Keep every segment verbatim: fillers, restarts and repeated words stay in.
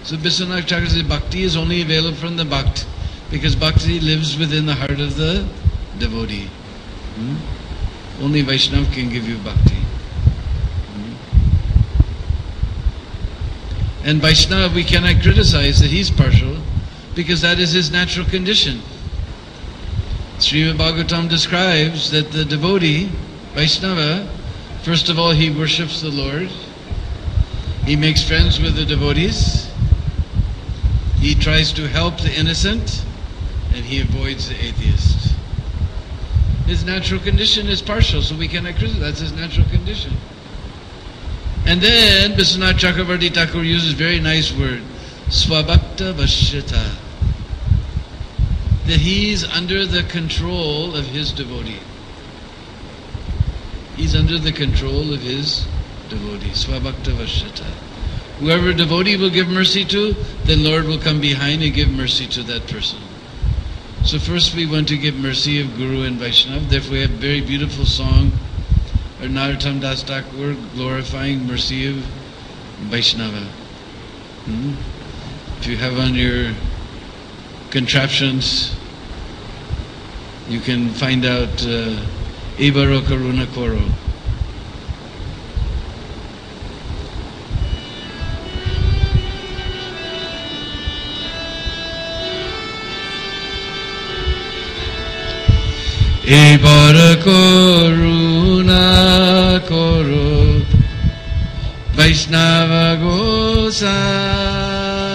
So Biswanath Thakur says bhakti is only available from the bhakt, because bhakti lives within the heart of the devotee. Hmm? Only Vaishnava can give you bhakti. Hmm? And Vaishnava we cannot criticize that he's partial, because that is his natural condition. Srimad Bhagavatam describes that the devotee, Vaishnava, first of all he worships the Lord, he makes friends with the devotees, he tries to help the innocent, and he avoids the atheist. His natural condition is partial, so we cannot criticize. That's his natural condition. And then Biswanath Chakravarti Thakur uses a very nice word, Swabhakta Vashyata, that he's under the control of his devotee. He's under the control of his devotee. Swabhakta Vashyata. Whoever devotee will give mercy to, then Lord will come behind and give mercy to that person. So first we want to give mercy of Guru and Vaishnava. Therefore we have a very beautiful song, or Narottam Das Thakur, glorifying mercy of Vaishnava. Hmm? If you have on your contraptions, you can find out uh, Ebaro Karuna Koro. Ebara Karuna Koro Vaishnava Gosai.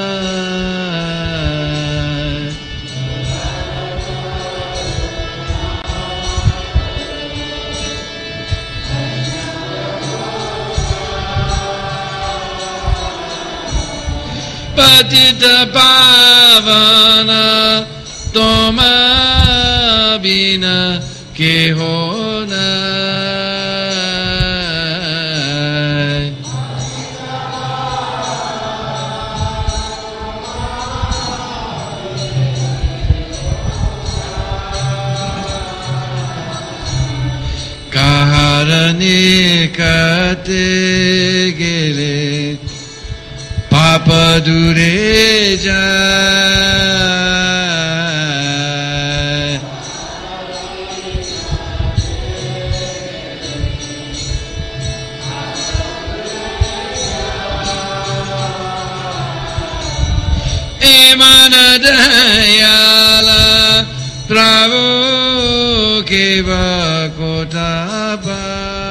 Patita Pavana Toma Bina Kehona. Kaharani Kate Gele Papa Dure Jai. Emana Dayala Prabhu Keva Kotapa.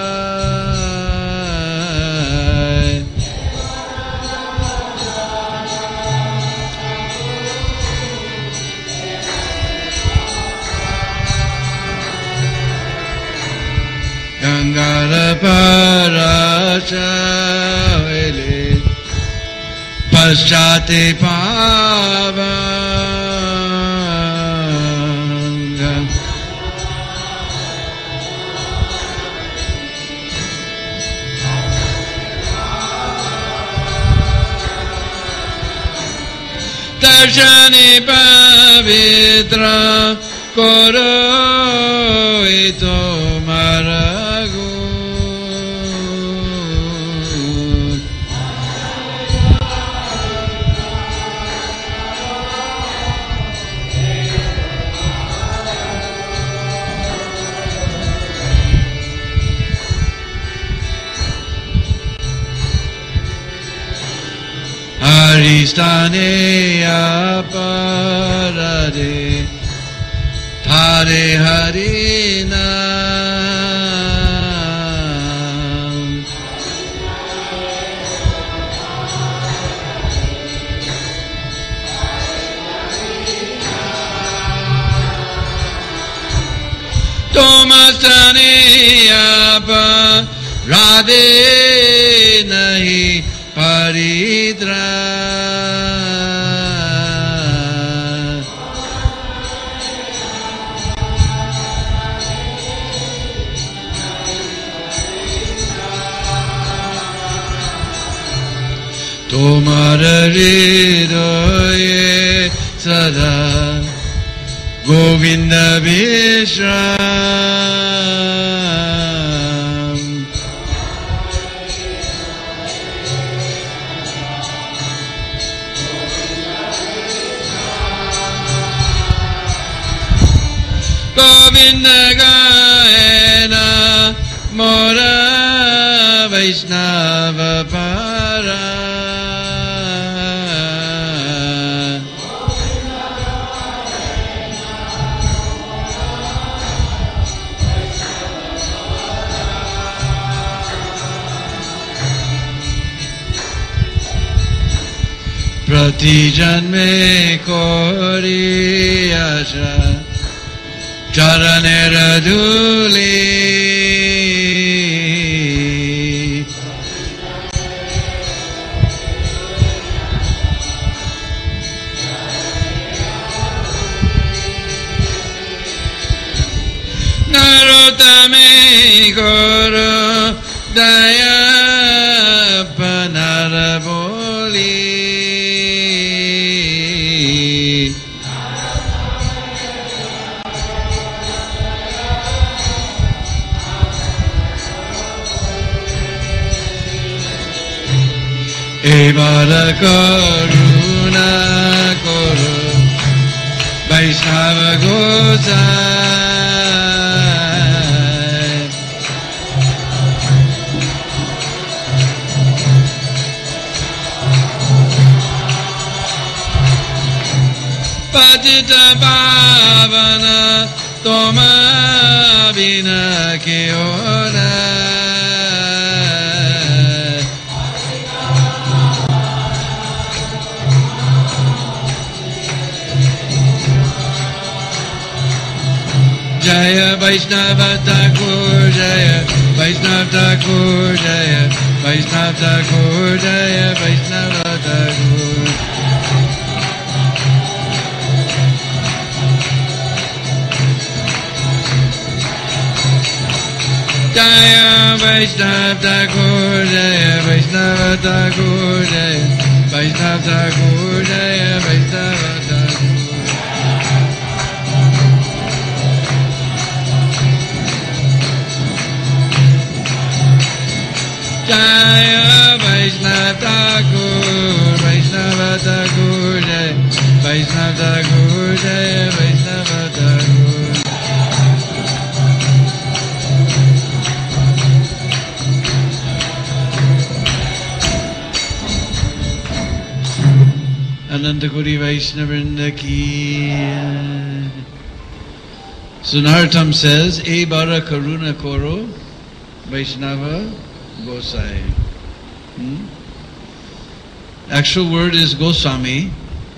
Gangara Parachavele Paschate Pavanga. Darshani Pavitra Koro Ito Maragu. Haristane aparade Hare Hare Nam. Tomastane aparade nahi Paridra. Tomar hridoye sada Govinda Vishram. Govinda Gaena Mora Vaishnava Para. Prati janme kori asha charanera dhuli narotame guru daya panaraboli. Evara karuna koro Vaishnava Gosai. Patita Pavana Toma Vina Keona. Jaya Vaishnava Thakur Jaya Vaishnava Thakur Jaya Vaishnava Thakur Jaya Vaishnava Thakur. Jaya Vaishnava Thakur Jaya Vaishnava Thakur Jaya Vaishnava Thakur Jaya Vaishnava Thakur. Jaya Vaishnava Thakur Vaishnava Thakur Jaya Vaishnava Thakur Jaya Vaishnava Thakur. Anandakuri Vaishnavrinda ki. So Narottam says, E bara karuna koro Vaishnava Gosai. Hmm? Actual word is Goswami,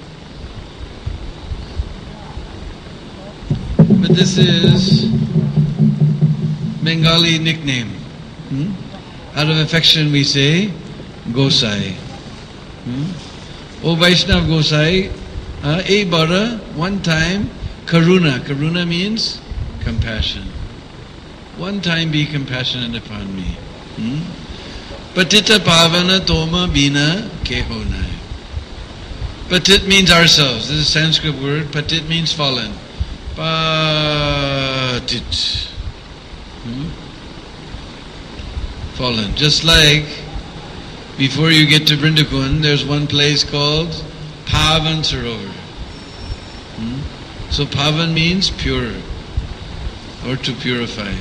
but this is Bengali nickname. Hmm? Out of affection we say Gosai. Hmm? O Vaishnav Gosai, uh, E bara, one time, Karuna. Karuna means compassion. One time be compassionate upon me. Hmm? Patita Pavana Toma Bina Kehonai. Patit means ourselves. This is a Sanskrit word. Patit means fallen. Patit. Hmm? Fallen. Just like before you get to Vrindakun, there's one place called Pavan Sarovar. Hmm? So Pavan means pure or to purify.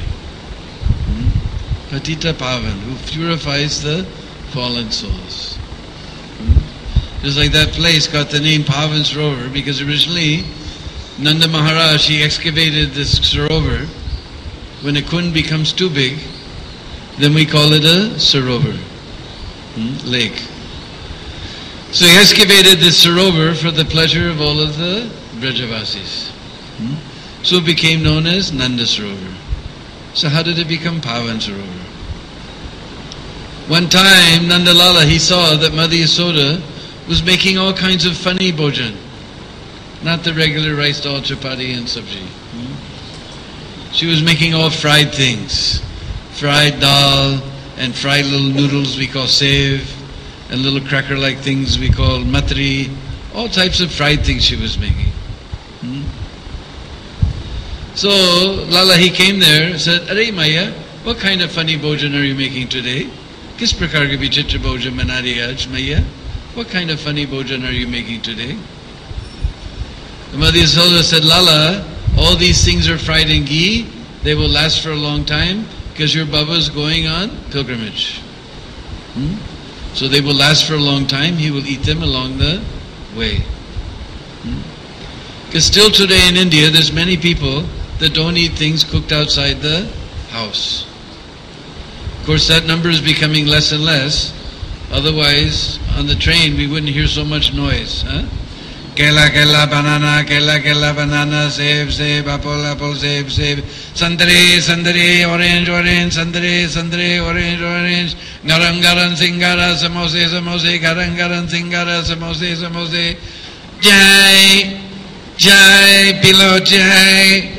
Patita Pavan, who purifies the fallen souls. Hmm? Just like that place got the name Pavan Sarovar because originally Nanda Maharaj, he excavated this Sarovar. When a kund becomes too big, then we call it a Sarovar, hmm? lake. So he excavated this Sarovar for the pleasure of all of the Brajavasis. Hmm? So it became known as Nanda Sarovar. So how did it become Pavan Sarovar? One time, Nandalala, he saw that Mother Yasoda was making all kinds of funny bhojan. Not the regular rice dal, chapati and sabji. Hmm? She was making all fried things. Fried dal and fried little noodles we call sev, and little cracker-like things we call matri. All types of fried things she was making. Hmm? So, Lala, he came there and said, Arey Maya, what kind of funny bhojan are you making today? Kis prakar ke vichitra bhojan bana rahi hai aaj Maya? What kind of funny bhojan are you making today? The Mother Yasoda said, Lala, all these things are fried in ghee, they will last for a long time because your Baba is going on pilgrimage. Hmm? So they will last for a long time. He will eat them along the way. Because hmm? still today in India, there's many people that don't eat things cooked outside the house. Of course, that number is becoming less and less. Otherwise, on the train, we wouldn't hear so much noise. Huh? Kela, kela, banana, kela, kela, banana, save, save, apple, apple, save, save. Sandare, sandare, orange, orange, sandare, sandare, orange, orange. Garam, garam, singara, samose, samose, garam, garam, singara, samose, samose. Jai, jai, pilo, jai.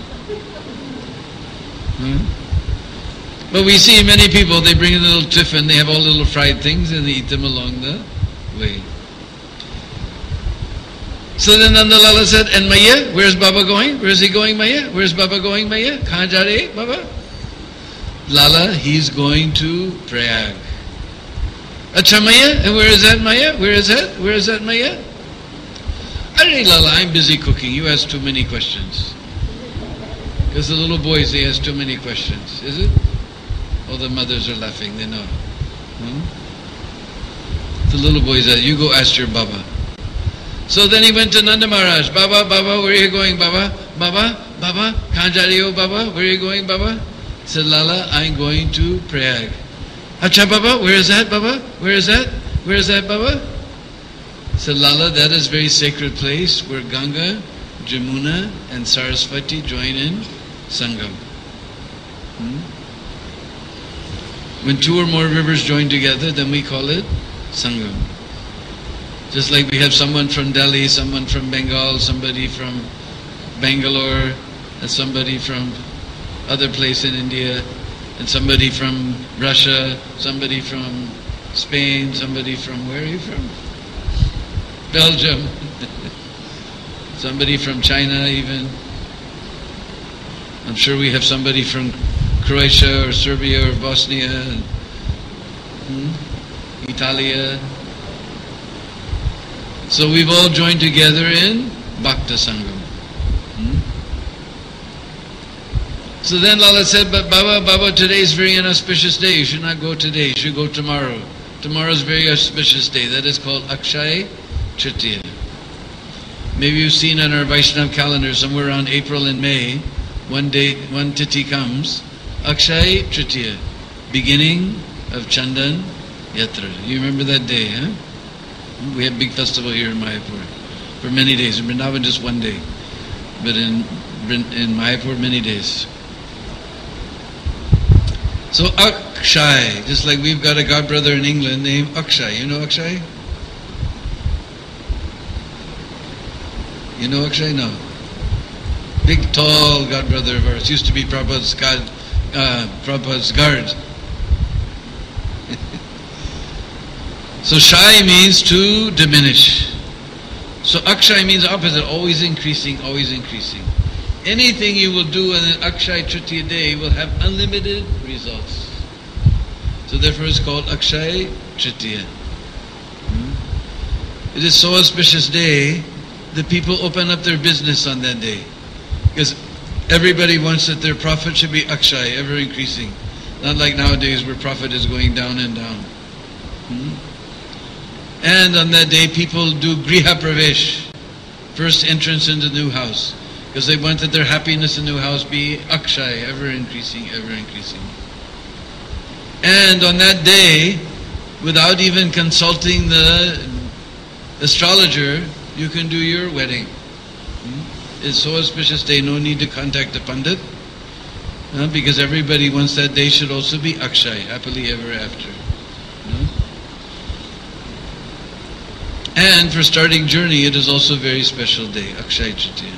Hmm? But we see many people, they bring a little tiffin, they have all little fried things and they eat them along the way. So then Nanda Lala said, and Maya, where's Baba going? Where's he going, Maya? Where's Baba going, Maya? Kahan ja rahe, Baba? Lala, he's going to Prayag. Acha Maya, and where is that, Maya? Where is that? Where is that, Maya? Arey Lala, I'm busy cooking. You ask too many questions. Because the little boys, they ask too many questions. Is it? All the mothers are laughing, they know. Hmm? The little boys, you go ask your Baba. So then he went to Nanda Maharaj. Baba, Baba, where are you going, Baba? Baba, Baba, kahan ja rahe ho, Baba? Where are you going, Baba? He said, Lala, I'm going to Prayag. Acha, Baba, where is that, Baba? Where is that? Where is that, Baba? He said, Lala, that is a very sacred place where Ganga, Jamuna, and Saraswati join in Sangam. Hmm? When two or more rivers join together, then we call it Sangam. Just like we have someone from Delhi, someone from Bengal, somebody from Bangalore, and somebody from other place in India, and somebody from Russia, somebody from Spain, somebody from, where are you from? Belgium. Somebody from China even. I'm sure we have somebody from Croatia or Serbia or Bosnia, hmm? Italia. So we've all joined together in Bhakta Sangam. Hmm? So then Lala said, but Baba, Baba, today is a very inauspicious day. You should not go today. You should go tomorrow. Tomorrow is a very auspicious day. That is called Akshaya Tritiya. Maybe you've seen on our Vaishnava calendar somewhere around April and May, one day, one tithi comes, Akshaya Tritiya, beginning of Chandan Yatra. You remember that day, huh? We have a big festival here in Mayapur for many days. In Vrindavan just one day, but in in Mayapur many days. So Akshay, just like we've got a godbrother in England named Akshay. You know Akshay? You know Akshay? No. Big, tall godbrother of ours. Used to be Prabhupada's god, uh, Prabhupada's guard. So Shai means to diminish. So Akshay means opposite, always increasing, always increasing. Anything you will do on an Akshay Tritiya day will have unlimited results. So therefore it's called Akshay Tritiya. Hmm? It is so auspicious day that people open up their business on that day. Because everybody wants that their profit should be Akshay, ever increasing. Not like nowadays where profit is going down and down. Hmm? And on that day people do Griha Pravesh, first entrance into the new house. Because they want that their happiness in the new house be Akshay, ever increasing, ever increasing. And on that day, without even consulting the astrologer, you can do your wedding. Hmm? It's so auspicious day, no need to contact the Pandit. Uh, because everybody wants that day should also be Akshay, happily ever after. Hmm? And for starting journey, it is also a very special day, Akshay Tritiya.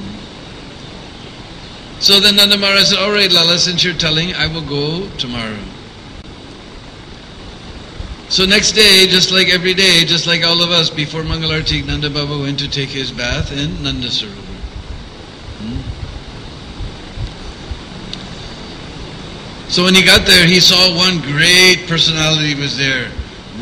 So then Nanda Maharaj said, all right, Lala, since you're telling, I will go tomorrow. So next day, just like every day, just like all of us, before Mangalarti, Nanda Baba went to take his bath in Nanda Sarovar. Hmm? So when he got there, he saw one great personality was there,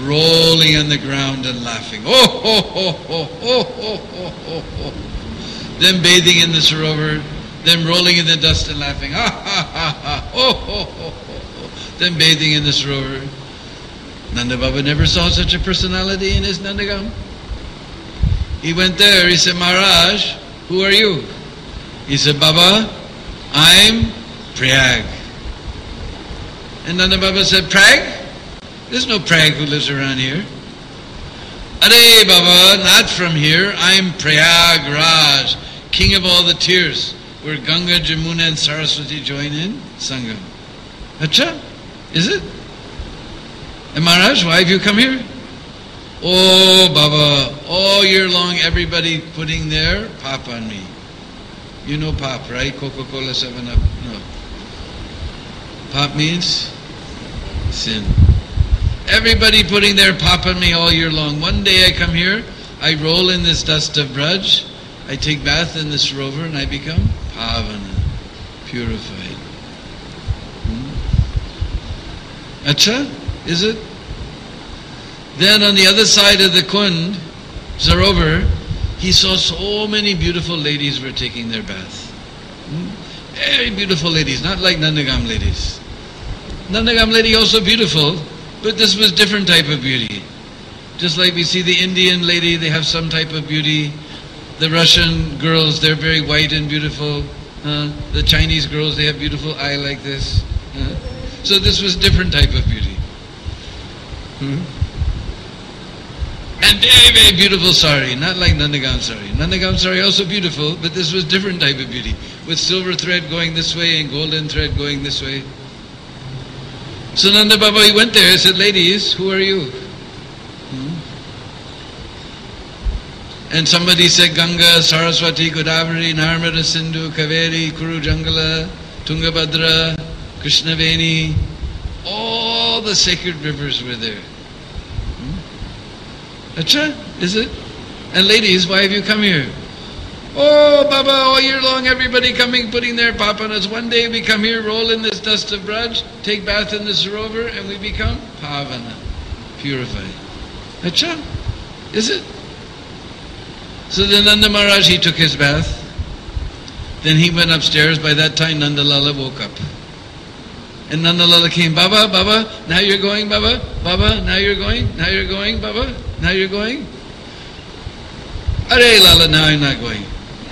rolling on the ground and laughing. Oh, ho, ho, ho, ho, ho, ho, ho, ho. them bathing in the Sarovar, them rolling in the dust and laughing, ha ha ha ha, oh ho ho ho ho, them bathing in the Sarovar. Nanda Baba never saw such a personality in his Nandagam. He went there, he said, Maharaj, who are you? He said, Baba, I'm Prayag. And Nanda Baba said, Prayag? There's no Prayag who lives around here. Are Baba, not from here. I'm Prayag Raj, king of all the tears, where Ganga, Jamuna and Saraswati join in Sangam. Acha, is it? And Maharaj, why have you come here? Oh Baba, all year long everybody putting their pop on me. You know pop, right? Coca-Cola, seven up. No. Pop means sin. Everybody putting their pop on me all year long. One day I come here, I roll in this dust of Braj, I take bath in this rover and I become Pavana, purified. Hmm? Acha, is it? Then on the other side of the Kund, Sarovar, he saw so many beautiful ladies were taking their bath. Hmm? Very beautiful ladies, not like Nandagam ladies. Nandagam lady also beautiful, but this was different type of beauty. Just like we see the Indian lady, they have some type of beauty. The Russian girls, they're very white and beautiful. Uh, the Chinese girls, they have beautiful eye like this. Uh, so this was different type of beauty. Hmm? And very, very beautiful sari, not like Nandagam sari. Nandagam sari also beautiful, but this was different type of beauty, with silver thread going this way and golden thread going this way. So Nanda Baba, he went there and said, ladies, who are you? Hmm? And somebody said, Ganga, Saraswati, Godavari, Narmada, Sindhu, Kaveri, Kuru Jangala, Tungabhadra, Krishnaveni, all the sacred rivers were there. Hmm? Acha, is it? And ladies, why have you come here? Oh, Baba, all year long everybody coming, putting their papanas. One day we come here, roll in this dust of Braj, take bath in this rover, and we become Pavana, purified. Acha, is it? So then Nanda Maharaj, he took his bath. Then he went upstairs. By that time, Nanda Lala woke up. And Nanda Lala came, Baba, Baba, now you're going, Baba, Baba, now you're going, now you're going, Baba, now you're going. Are Lala, now I'm not going.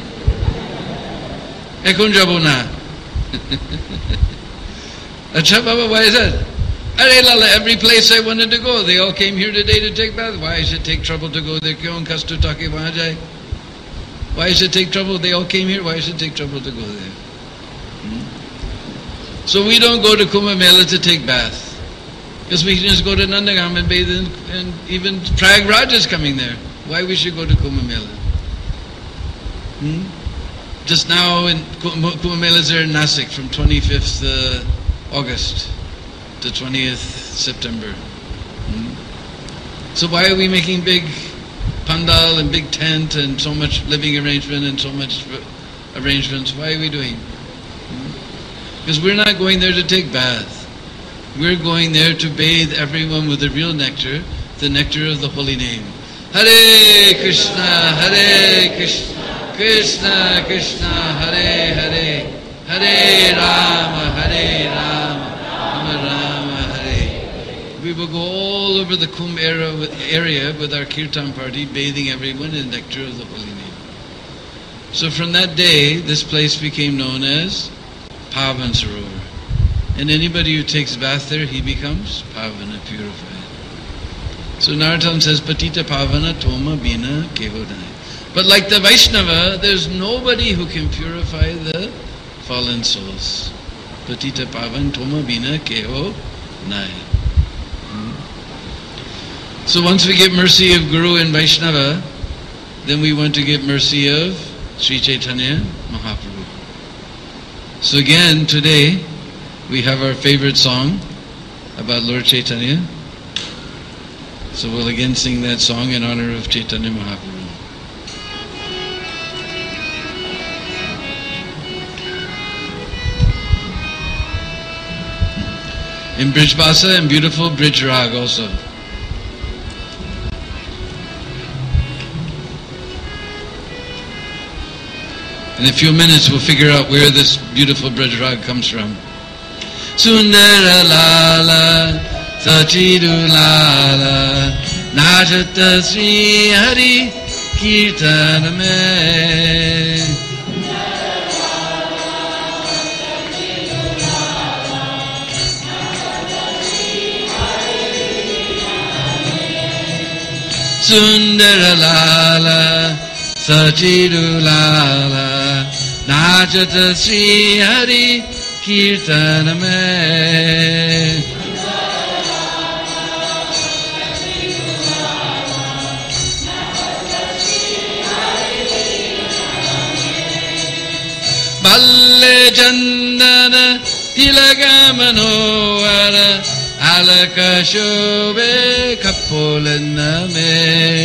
Ekun jabo na. Acha Baba, why is that? Are Lala, every place I wanted to go, they all came here today to take bath. Why should take trouble to go there? Kyon kastu take wahan jaye? Why should take trouble? They all came here. Why should take trouble to go there? Hmm? So we don't go to Kumbh Mela to take bath, because we can just go to Nandagam and bathe in, and even Prayag Raj is coming there. Why we should go to Kumbh Mela? Hmm? Just now, in Kumbh Mela is there in Nasik from twenty-fifth uh, August to twentieth September. Hmm? So why are we making big pandal and big tent and so much living arrangement and so much arrangements? Why are we doing? Hmm? Because we're not going there to take bath. We're going there to bathe everyone with the real nectar, the nectar of the holy name. Hare Krishna, Hare Krishna, Krishna Krishna, Hare Hare, Hare Rama, Hare Rama, Rama Rama, Hare. We will go all over the Kumbh area with our kirtan party, bathing everyone in the nectar of the holy name. So from that day, this place became known as Pavan Sarovar. And anybody who takes bath there, he becomes Pavana, purified. So Narottam says, Patita Pavana Toma Bina Kehodai. But like the Vaishnava, there's nobody who can purify the fallen souls. Patita Pavan Toma Bina Keho Nai. Hmm? So once we get mercy of Guru and Vaishnava, then we want to get mercy of Sri Chaitanya Mahaprabhu. So again, today, we have our favorite song about Lord Chaitanya. So we'll again sing that song in honor of Chaitanya Mahaprabhu. In Brij Bhasa and beautiful Brij Rag also. In a few minutes we'll figure out where this beautiful Braj Rag comes from. Sundara Lala Sachidu Lala Najata Sri Hari Kirtaname. Sundara Lala Sachidu Lala Najata Sri Hari Kirtaname. Balle Chandana Tilagamanowara Alaka Shobhe Kapolaname.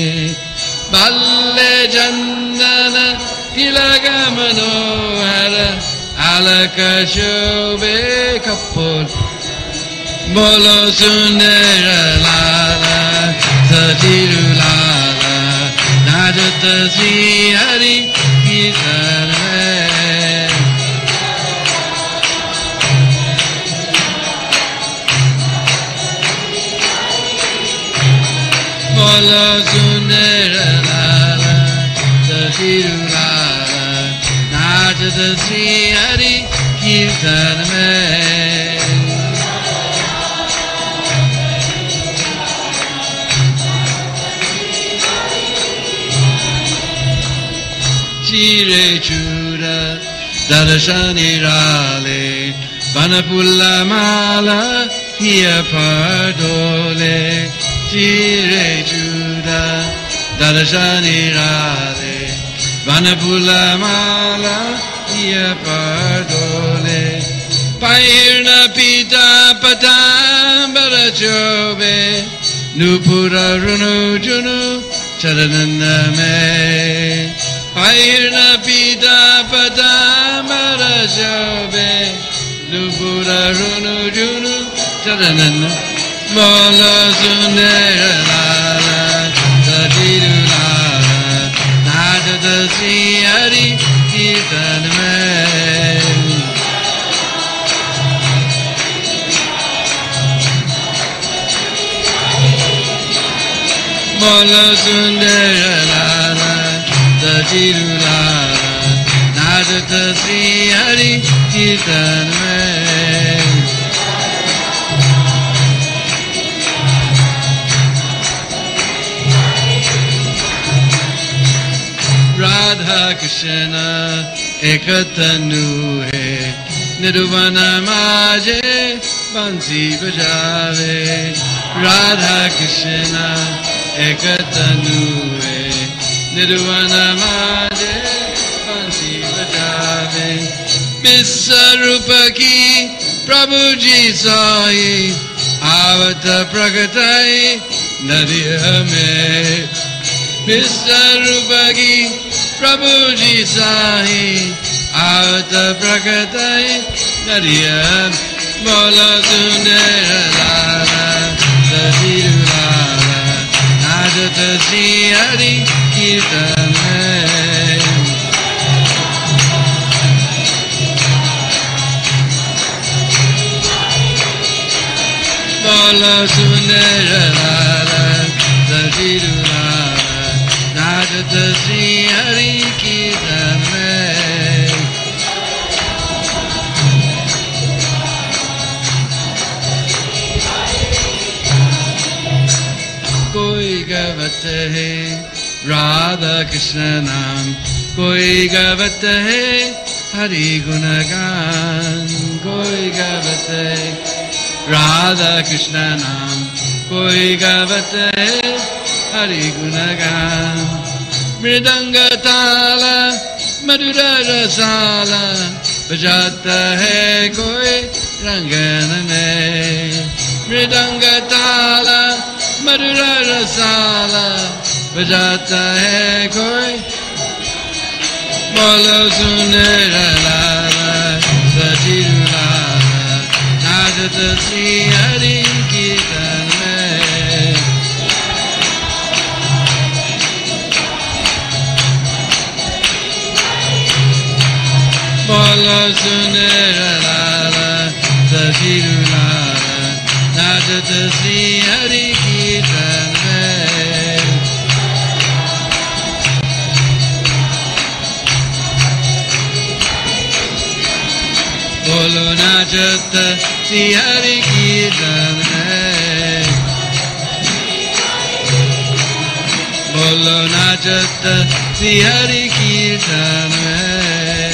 Balle Chandana Tilagamanowara Alaka Shobhe Kapol. Bolo Sundara Lala Sachidu Lala Najata Sri Hari Kirtaname. Bolo Sundara Lala Sachidu Lala Najata Sri Hari Kirtaname. Chire Chura Darashani Rale Vanapula Mala Hiya Pardole. Chire Chura Darashani Rale Vanapula Mala Hiya Pardole. Pairna Pita Patambara Chobe Nupura Runu Junu Charanandame. Pairna Pita Patambara Chobe Nupura Runu Junu Charanandame. Bolo Sundara Lala Sachidu Lala Najata Sri Hari Kirtaname. Bolo Sundara Lala Sachidu Lala Najata Sri Hari Kirtaname. Radha Krishna ekatanu hai nirvana maje bansi bajave. Radha Krishna ekatanu hai nirvana maje bansi bajave. Visvarupa ki Prabhu ji sahi avata prakatai nadiya mein. Visvarupa ki Prabhu ji sahi avata prakatai nadiya. Bolo Sundara Lala Sachidu Lala Najata Sri Hari Kirtaname. Bolo Sundara Lala Sachidu Lala Najata Sri Hari Kirtaname. Koi gavat hai Radha Krishna naam, koi gavat hai Hari Gunagan. Koi gavat hai Radha Krishna naam, koi gavat hai Hari Gunagan. Mridanga Tala Madhura Rasala bajata hai koi rangana mein. Mridanga Tala Madhura Rasala bajata hai koi. Bolo Sundara Lala Sachidu Lala Najata Sri Hari Kirtaname. Sundara Lala Sachidu Lala Nachata Sri Hari Kirtan Mein. Bolo Nachata Sri Hari Kirtan Mein. Bolo Nachata Sri Hari Kirtan Mein.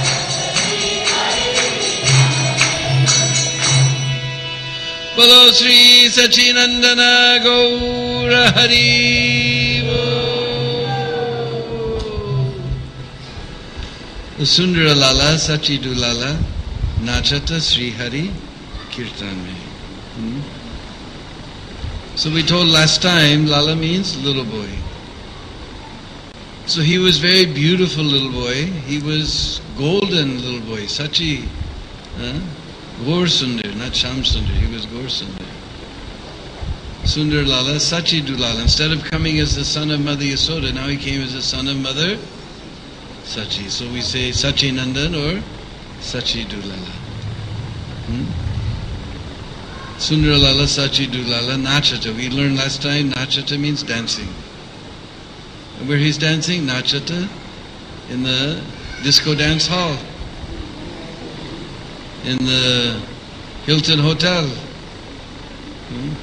Bolo Sri Sachinandana Gaura Hari Bol. Sundara Lala Sachidu Lala Nachata Sri Hari Kirtan Mein. Hmm? So we told last time, Lala means little boy. So he was very beautiful little boy. He was golden little boy. Sachi, huh? Gaur Sundar, not Sham Sundar. He was Gaur Sundar. Sundar Lala, Sachidu Lala. Instead of coming as the son of Mother Yasoda, now he came as the son of Mother Sachi. So we say Sachi Nandan or Sachidu Lala. Hmm? Sundara Lala, Sachidu Lala, Nachata. We learned last time, Nachata means dancing. And where he's dancing, Nachata, in the disco dance hall, in the Hilton Hotel. Hmm?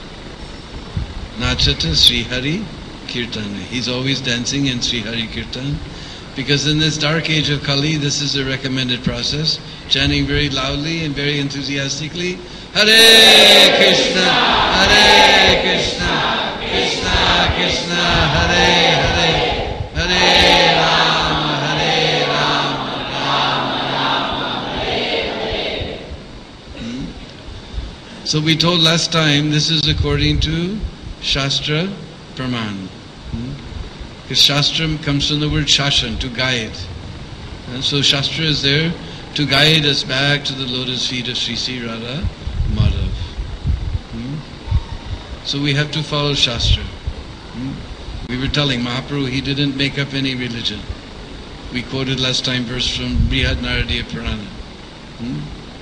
Nachata Sri Hari Kirtan. He's always dancing in Sri Hari Kirtan. Because in this dark age of Kali, this is a recommended process. Chanting very loudly and very enthusiastically, Hare Krishna, Hare Krishna, Krishna Krishna, Hare Hare, Hare Rama, Hare Rama, Rama Rama, Hare Hare. Hmm? So we told last time, this is according to Shastra Praman. Hmm? Because Shastra comes from the word Shashan, to guide. And so Shastra is there to guide us back to the lotus feet of Sri Sri Radha Madhav. Hmm? So we have to follow Shastra. Hmm? We were telling Mahaprabhu he didn't make up any religion. We quoted last time verse from Brihad Naradiya Purana. Hmm?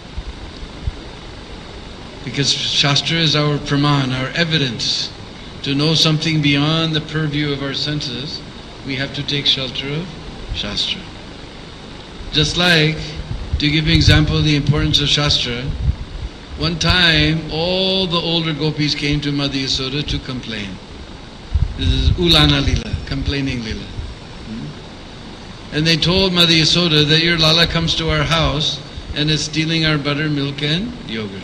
Because Shastra is our praman, our evidence. To know something beyond the purview of our senses, we have to take shelter of Shastra. Just like, to give you an example of the importance of Shastra, one time all the older gopis came to Mother Yasoda to complain. This is Ulana Lila, complaining Lila. Hmm? And they told Mother Yasoda that your Lala comes to our house and is stealing our butter, milk and yogurt.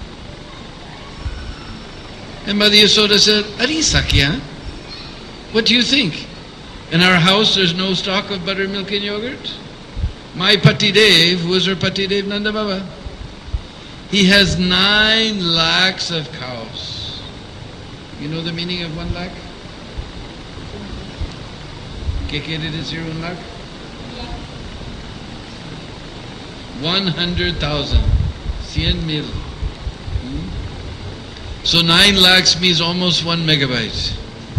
And Mother Yasoda said, Ari Sakya, what do you think? In our house there's no stock of butter, milk and yogurt? My Patidev, who is her Patidev Nanda Baba, he has nine lakhs of cows. You know the meaning of one lakh? Keke did is one lakh? One hundred thousand. Cien mil. Hmm? So nine lakhs means almost one megabyte.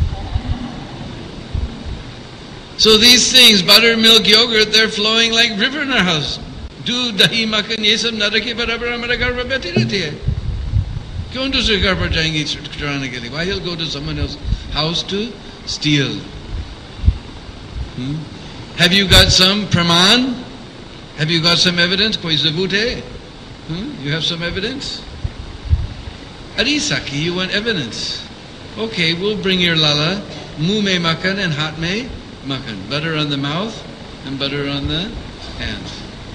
So these things, butter, milk, yogurt, they're flowing like river in our house. Do dahi makan ye sab na rakhe barabar hamara ghar par baiti rehti hai. Kyon dusre ghar par jayenge churane ke liye? Why he'll go to someone else's house to steal? Hmm? Have you got some praman? Have you got some evidence? Koi zabut hai? Hmm? You have some evidence? Ari Saki, you want evidence? Okay, we'll bring your lala, muh mein makan and hat mein makan. Butter on the mouth and butter on the hands.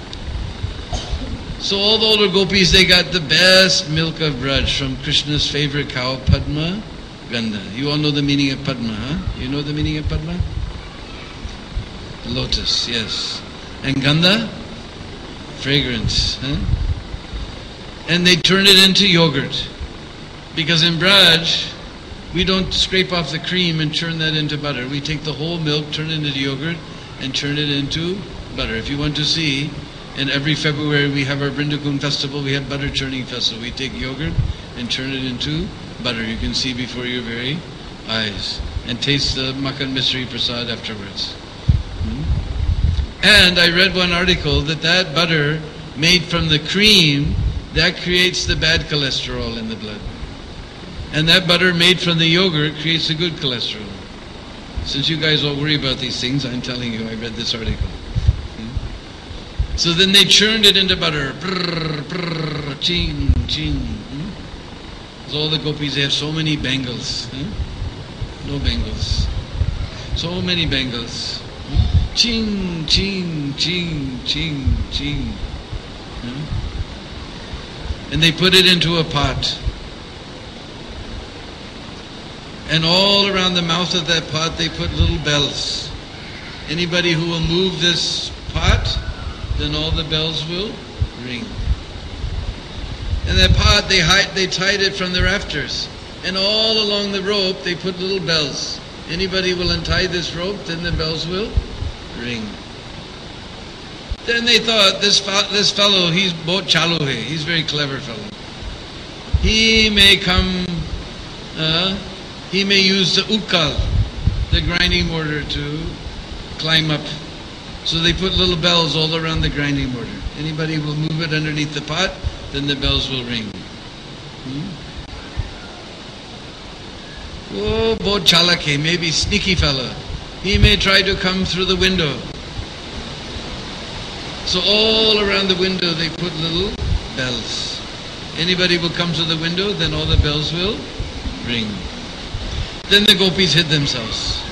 So all the older gopis, they got the best milk of Braj from Krishna's favorite cow, Padma Gandha. You all know the meaning of Padma, huh? You know the meaning of Padma? Lotus, yes. And Gandha? Fragrance, huh? And they turn it into yogurt. Because in Braj, we don't scrape off the cream and turn that into butter. We take the whole milk, turn it into yogurt, and turn it into butter. If you want to see, in every February we have our Brindakun festival, we have butter churning festival. We take yogurt and turn it into butter. You can see before your very eyes. And taste the Makan Misri Prasad afterwards. Hmm? And I read one article that that butter made from the cream, that creates the bad cholesterol in the blood. And that butter made from the yogurt creates the good cholesterol. Since you guys all worry about these things, I'm telling you, I read this article. Hmm? So then they churned it into butter. Brrr, brrr, ching, ching. Hmm? So all the gopis, they have so many bangles. Hmm? No bangles. So many bangles. Hmm? Ching, ching, ching, ching, ching. Hmm? And they put it into a pot. And all around the mouth of that pot they put little bells. Anybody who will move this pot, then all the bells will ring. And that pot, they, hide, they tied it from the rafters. And all along the rope they put little bells. Anybody will untie this rope, then the bells will ring. Then they thought, this, this fellow, he's bahut chalu hai, he's a very clever fellow. He may come... Uh, He may use the ukkal, the grinding mortar, to climb up. So they put little bells all around the grinding mortar. Anybody will move it underneath the pot, then the bells will ring. Hmm? Oh, bahut chalak hai, maybe sneaky fella. He may try to come through the window. So all around the window they put little bells. Anybody will come to the window, then all the bells will ring. Then the gopis hid themselves.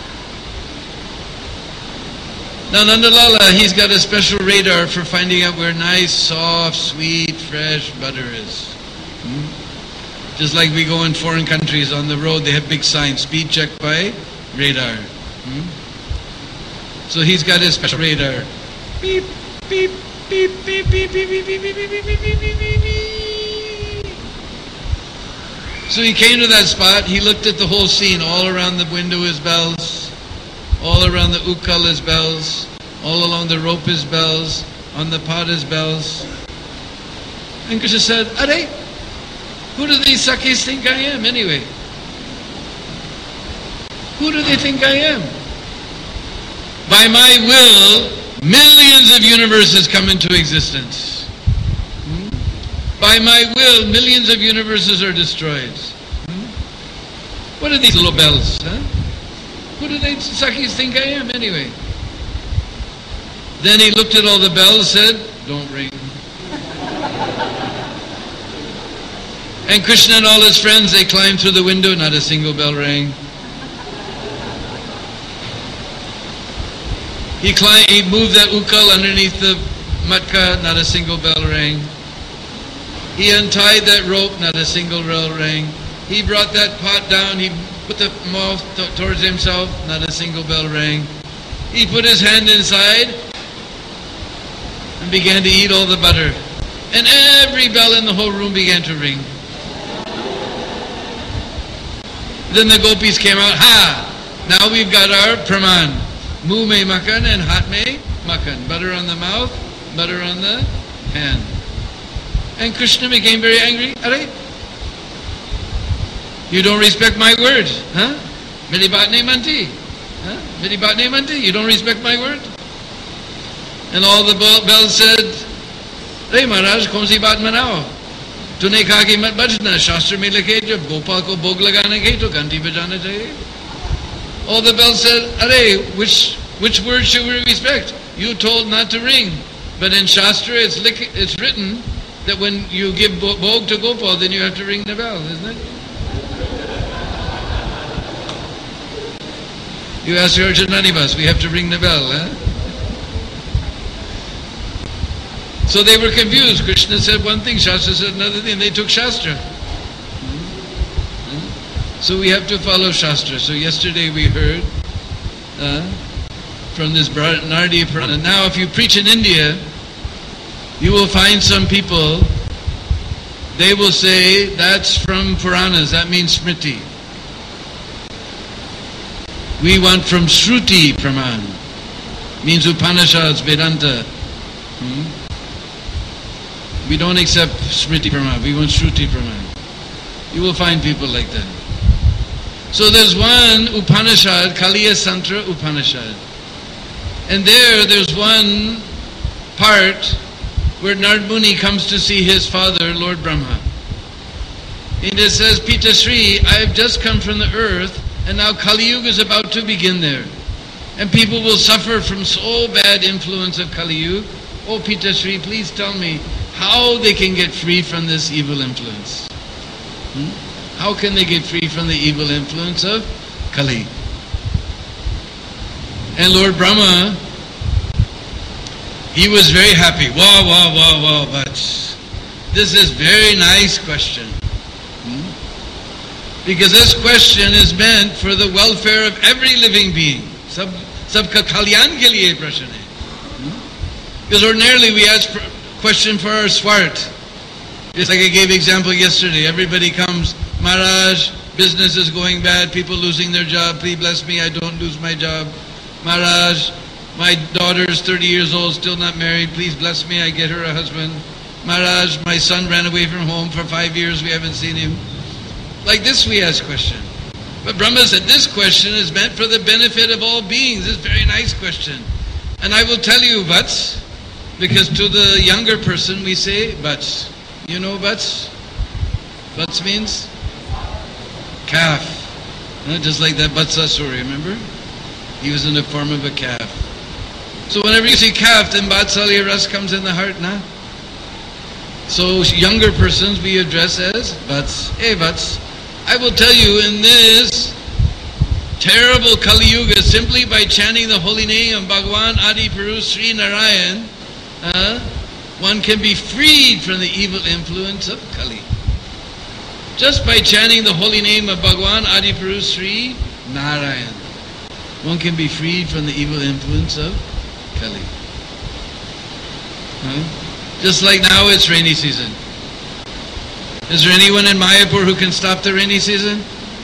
Now Nandalala, he's got a special radar for finding out where nice, soft, sweet, fresh butter is. Hmm? Just like we go in foreign countries on the road, they have big signs, speed check by radar. Hmm? So he's got his special radar. Beep, beep, beep, beep, beep, beep, beep, beep, beep, beep, beep, beep, beep, beep, beep. So he came to that spot, he looked at the whole scene. All around the window is bells, all around the ukkal is bells, all along the rope is bells, on the pot is bells. And Krishna said, Are, who do these Sakhis think I am anyway? Who do they think I am? By my will, millions of universes come into existence. By my will, millions of universes are destroyed. Hmm? What are these little bells? Huh? Who do they Sakhis think I am anyway? Then he looked at all the bells, said, don't ring. And Krishna and all his friends, they climbed through the window, not a single bell rang. He climbed, he moved that ukkal underneath the matka, not a single bell rang. He untied that rope, not a single bell rang. He brought that pot down, he put the mouth t- towards himself, not a single bell rang. He put his hand inside and began to eat all the butter. And every bell in the whole room began to ring. Then the gopis came out, ha! Now we've got our praman. Muh mein makhan and hat mein makhan. Butter on the mouth, butter on the hand. And Krishna became very angry. Are, you don't respect my word, huh? Meri baat nahi manti, huh? Meri baat nahi manti. You don't respect my word. And all the bells said, "Hey Maharaj, kaun si baat manao? Tune kaha ki mat bajna. Shastra mein likhe jab Gopal ko bhog lagane ke to ganti bajana chahiye." All the bells said, "Are, which which word should we respect? You told not to ring, but in Shastra it's lik- it's written that when you give bhog to Gopal, then you have to ring the bell, isn't it?" You ask Arjunanibas, we have to ring the bell, huh? So they were confused. Krishna said one thing, Shastra said another thing. They took Shastra. So we have to follow Shastra. So yesterday we heard uh, from this Nardi Purana. Now if you preach in India, you will find some people, they will say, that's from Puranas, that means Smriti. We want from Shruti Praman, means Upanishads, Vedanta. Hmm? We don't accept Smriti Praman, we want Shruti Praman. You will find people like that. So there's one Upanishad, Kaliya Santra Upanishad. And there, there's one part where Narad Muni comes to see his father, Lord Brahma. And it says, Pitasri, I have just come from the earth, and now Kali Yuga is about to begin there. And people will suffer from so bad influence of Kali Yuga. Oh Pitasri, please tell me how they can get free from this evil influence. Hmm? How can they get free from the evil influence of Kali? And Lord Brahma, he was very happy. Wow, wow, wow, wow, but this is very nice question. Hmm? Because this question is meant for the welfare of every living being. Sab, sabka kalyan ke liye prashn hai. Hmm? Because ordinarily we ask question for our swart. Just like I gave example yesterday. Everybody comes, Maharaj, business is going bad, people losing their job, please bless me, I don't lose my job. Maharaj, my daughter is thirty years old, still not married, please bless me, I get her a husband. Maharaj, my son ran away from home for five years, we haven't seen him. Like this we ask question. But Brahma said, this question is meant for the benefit of all beings. This is a very nice question. And I will tell you, Vats, because to the younger person we say, Vats. You know Vats? Vats means? Calf. You know, just like that Vatsasura, remember? He was in the form of a calf. So whenever you see calf, then Vatsalya Ras comes in the heart, nah? So younger persons we address as Vats. Hey Vats, I will tell you in this terrible Kali Yuga, simply by chanting the holy name of Bhagavan Adi Purusha Sri Narayan, uh, one can be freed from the evil influence of Kali. Just by chanting the holy name of Bhagavan Adi Purusha Sri Narayan, one can be freed from the evil influence of Kali. Huh? Just like now it's rainy season. Is there anyone in Mayapur who can stop the rainy season?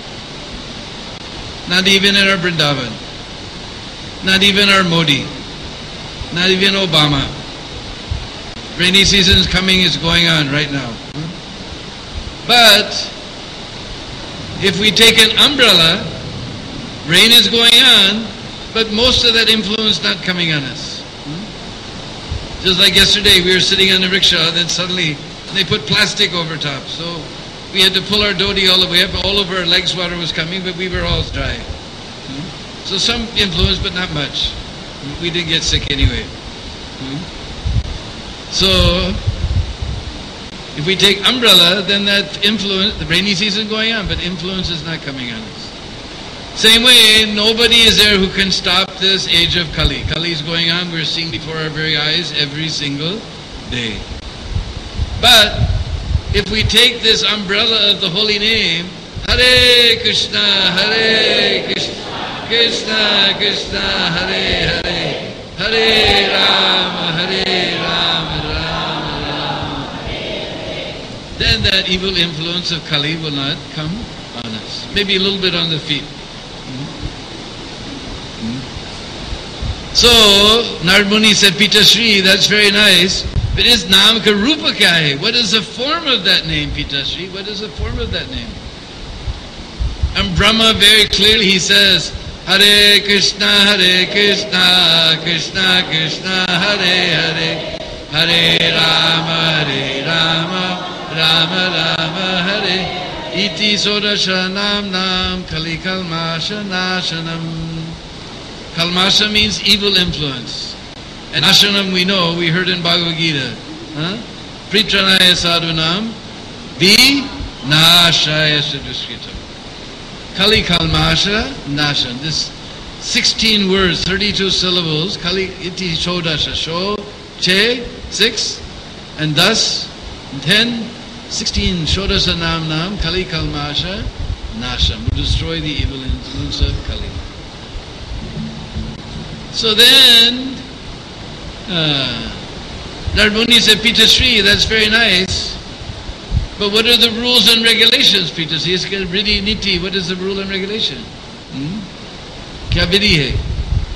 Not even in our Vrindavan. Not even our Modi. Not even Obama. Rainy season is coming, it's going on right now. But if we take an umbrella, rain is going on, but most of that influence not coming on us. Just like yesterday, we were sitting on the rickshaw, then suddenly they put plastic over top. So we had to pull our dhoti all the way up. All of our legs water was coming, but we were all dry. So some influence, but not much. We didn't get sick anyway. So if we take umbrella, then that influence, the rainy season going on, but influence is not coming on us. Same way, nobody is there who can stop this age of Kali. Kali is going on, we're seeing before our very eyes every single day. But if we take this umbrella of the holy name, Hare Krishna, Hare Krishna, Krishna Krishna, Hare Hare, Hare Rama, Hare Rama, Rama Rama, then that evil influence of Kali will not come on us. Maybe a little bit on the feet. So, Narad Muni said, Pitasri, that's very nice. But his naam ka rupa kya hai? What is the form of that name, Pitasri? What is the form of that name? And Brahma very clearly, he says, Hare Krishna, Hare Krishna, Krishna Krishna, Hare Hare, Hare Rama, Hare Rama, Rama Rama, Hare. Iti sodasha nam nam kali kalmasha nashanam. Kalmasha means evil influence. And Nashanam we know, we heard in Bhagavad Gita. Huh? Pritranaya sadhunam vi nashaya sadhuskritam. Kali kalmasha nashan. This sixteen words, thirty-two syllables. Kali iti shodasha. Sho, che, six. And thus, ten, sixteen. Shodasha nam nam. Kali kalmasha nasham. Will destroy the evil influence of Kali. So then, uh, Narad Muni said, Pitasri, that's very nice. But what are the rules and regulations, Pitasri? It's vidhi niti. What is the rule and regulation? Kya vidhi hai?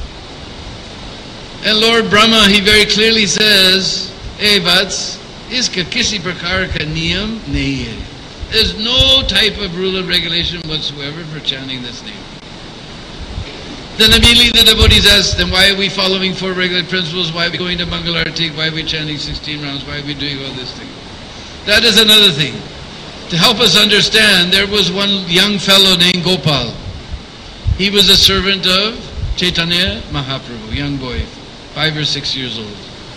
And Lord Brahma, he very clearly says, Hey Vats, iska kisi prakar ka niyam nahi hai. There's no type of rule and regulation whatsoever for chanting this name. Then immediately the devotees ask, then why are we following four regular principles? Why are we going to Mangal Arati? Why are we chanting sixteen rounds? Why are we doing all this thing? That is another thing. To help us understand, there was one young fellow named Gopal. He was a servant of Chaitanya Mahaprabhu, young boy, five or six years old.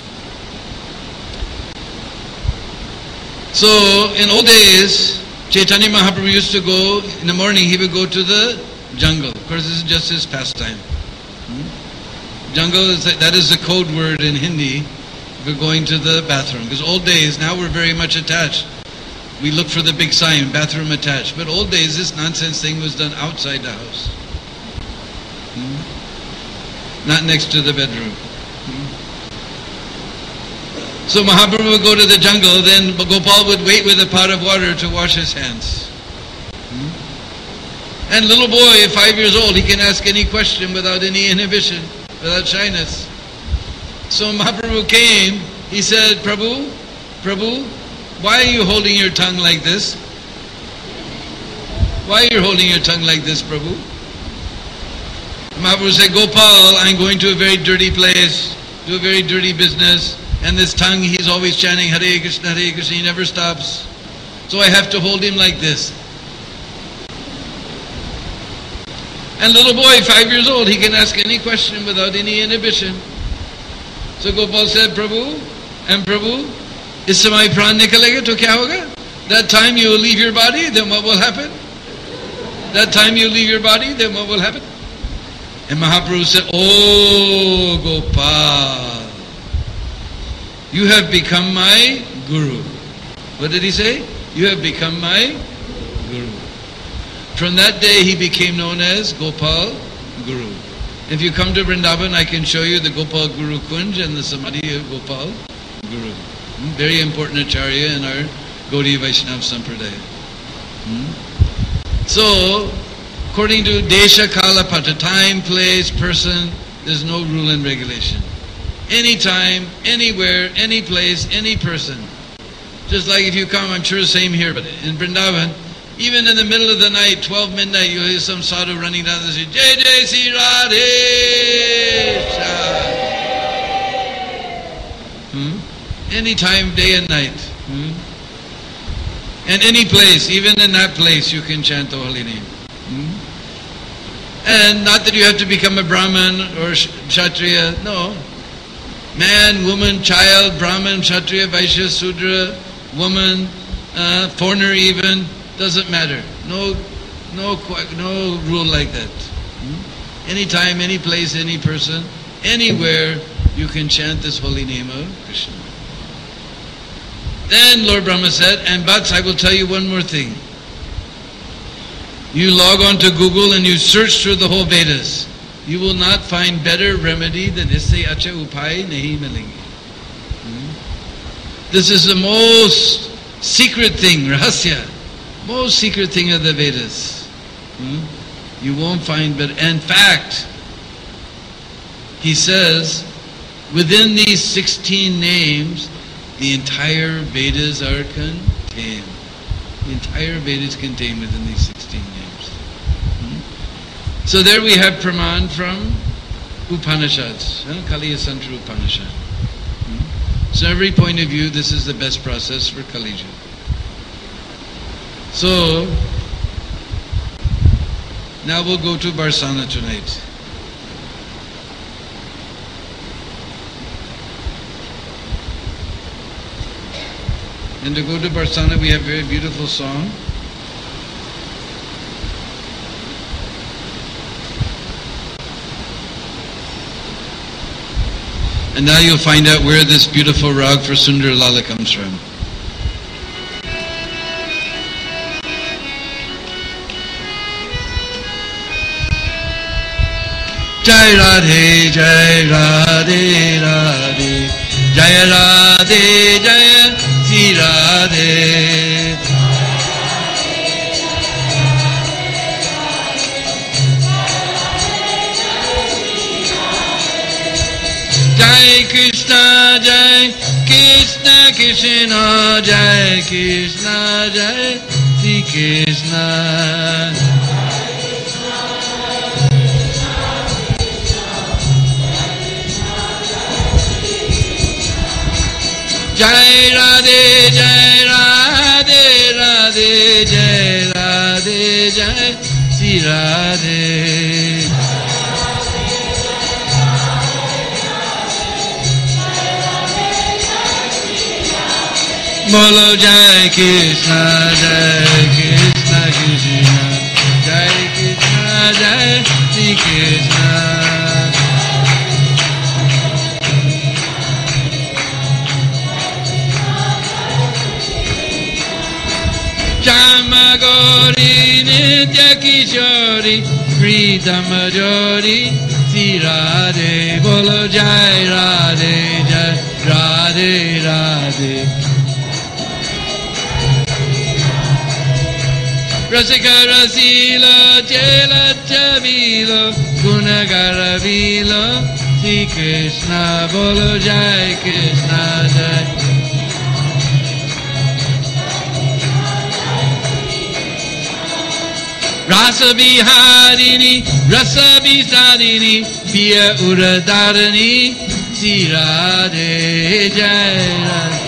So, in old days, Chaitanya Mahaprabhu used to go, in the morning he would go to the jungle. Of course, this is just his pastime. Hmm? Jungle, is that is the code word in Hindi for going to the bathroom. Because old days, now we're very much attached. We look for the big sign, bathroom attached. But old days, this nonsense thing was done outside the house. Hmm? Not next to the bedroom. Hmm? So Mahaprabhu would go to the jungle, then Gopal would wait with a pot of water to wash his hands. Hmm? And little boy, five years old, he can ask any question without any inhibition, without shyness. So Mahaprabhu came, he said, Prabhu, Prabhu, why are you holding your tongue like this? Why are you holding your tongue like this, Prabhu? Mahaprabhu said, Gopal, I'm going to a very dirty place, to a very dirty business, and this tongue, he's always chanting Hare Krishna, Hare Krishna, he never stops. So I have to hold him like this. And little boy, five years old, he can ask any question without any inhibition. So Gopal said, Prabhu, and Prabhu, is samay pran nikalega, to kya hoga? That time you will leave your body, then what will happen? That time you leave your body, then what will happen? And Mahaprabhu said, Oh Gopal, you have become my Guru. What did he say? You have become my Guru. From that day he became known as Gopal Guru. If you come to Vrindavan, I can show you the Gopal Guru Kunj and the Samadhi of Gopal Guru. Hmm? Very important acharya in our Gaudiya Vaishnava Sampradaya. Hmm? So, according to Desha, Kala, Pata, time, place, person, there's no rule and regulation. Anytime, anywhere, any place, any person. Just like if you come, I'm sure the same here, but in Vrindavan, even in the middle of the night, twelve midnight, you'll hear some sadhu running down the street, Jai Jai Sri Radhe hmm? Any time, day and night. Hmm? And any place, even in that place, you can chant the holy name. Hmm? And not that you have to become a Brahmin or Kshatriya, no. Man, woman, child, Brahmin, Kshatriya, Vaishya, Sudra, woman, uh, foreigner even, doesn't matter. No, no, no rule like that. Hmm? Anytime, any place, any person, anywhere, you can chant this holy name of Krishna. Then Lord Brahma said, and but I will tell you one more thing. You log on to Google and you search through the whole Vedas. You will not find better remedy than Isse Acha Upai Nahi Milengi. Hmm? This is the most secret thing, Rahasya, most secret thing of the Vedas. Hmm? You won't find better. In fact, he says, within these sixteen names, the entire Vedas are contained. The entire Vedas contained within these sixteen names. So there we have Praman from Upanishads, Kaliya Santra Upanishad. So every point of view, this is the best process for Kali Yuga. So now we'll go to Barsana tonight. And to go to Barsana, we have a very beautiful song. And now you'll find out where this beautiful rag for Sundar Lala comes from. Jai Radhe, Jai Radhe, Radhe, Jai Radhe, Jai Sri Radhe. Jai Krishna, Jai Krishna, Krishna, Jai Krishna, Jai Sri Krishna. Jai Radhe, Jai Radhe, Radhe, Jai Radhe, Jai Shri Radhe. Bolo Jai Krishna, Jai Krishna, Krishna, Jai Krishna, Jai Shri Krishna. Chama Gauri Nitya Kishori Krita Majori Shri Radhe. Bolo Jai Radhe, Jai Radhe, Radhe. Rasika Rasila Chela Chavilo Gunagara Vilo Shri Krishna. Bolo Jai Krishna, Jai. Rasa Biharini, Rasa Bisarini, Piya Uradarani, Shri Radhe, Jai Radhe.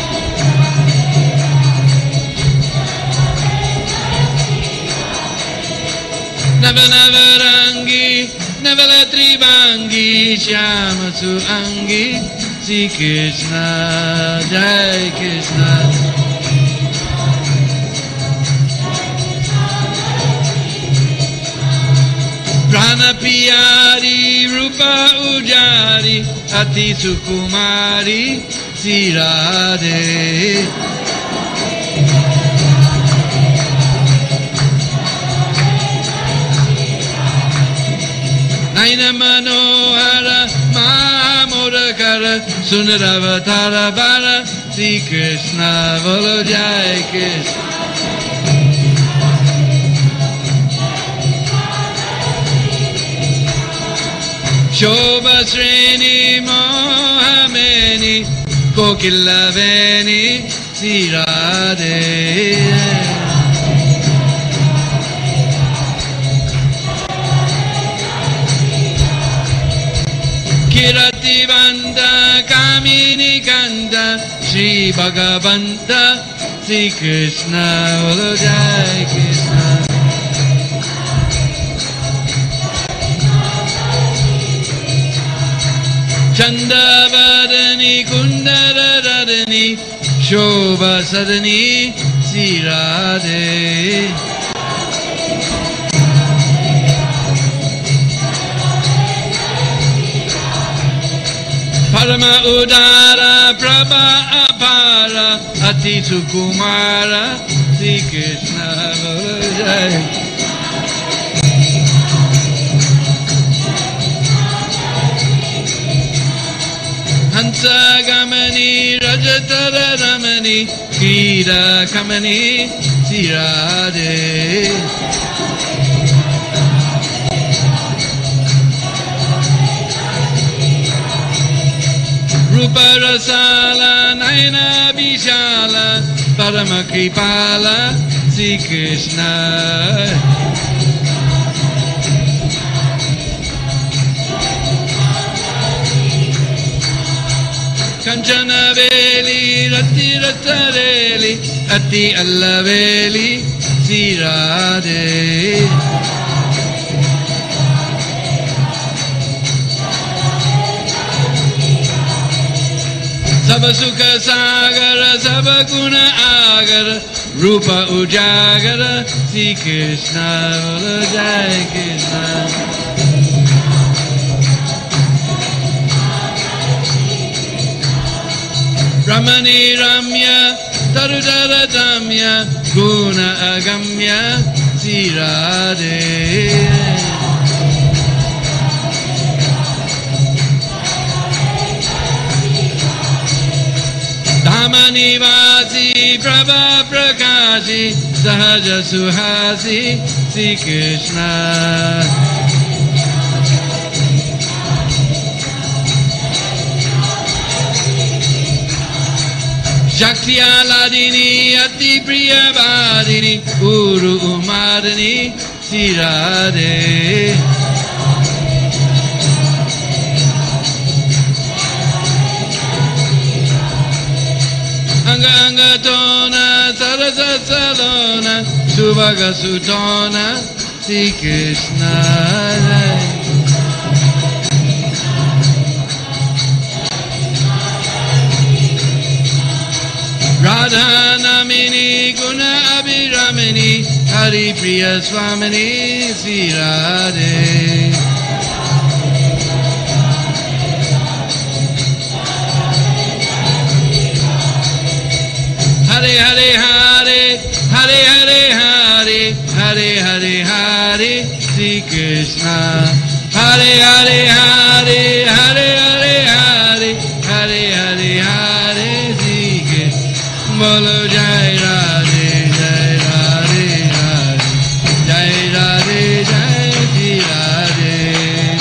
Navanavarangi, Navala Tribangi, Shyama Suangi, Shri Krishna, Jai Krishna. Prana Piyari, Rupa Ujari, Ati Sukumari, Shri Radhe. Naina Manohara, Mahamodakara, Sunaravatara Vara, Shri Krishna. Bolo Jai Krishna. Shobha Sreni Mohameni Kokilaveni Shri Radhe. Kirati Vanda Kamini Kanda Shri Bhagavanta Shri Krishna. Bolo Jai Krishna. Chandavadani Kundaradani Shobha Sadani Shri Radhe. Parama Udara Prabha Apara Ati Sukumara Shri Krishna. Bolo Jai. Hansa Gamani Rajatara Ramani Kira Kamani Shri Radhe. Rupa Rasala Naina Bishala Parama Kripala Shri Krishna. Kanchana Veli, Rati Ratareli, Ati Allaveli, Shri Radhe. Sabasukha Sagara, Sabaguna Agara, Rupa Ujagara, Shri Krishna. Bolo Jai Krishna. Ramani Ramya, Tarudara Damya, Guna Agamya, Shri Radhe. Dhamani Vasi, Prabha Prakashi, Sahaja Suhasi, Shri Krishna. Shakti Aladini, Ati Priya Vadini, Uru Umadini, Shri Radhe. Rangatona Sarasasalona Subhagasutona Sri Krishna Jai. Radha Namini Guna Abhiramini Hari Priya Swamini Sri Radhe. Hare Hare Hare Hare Hare Hare Hare Hare Hare Sri Krishna. Hare Hare Hare Hare Hare Hare Hare Hare Hare Sri Krishna. Bolo Jai Radhe Jai Radhe Radhe Jai Radhe Jai Sri Radhe.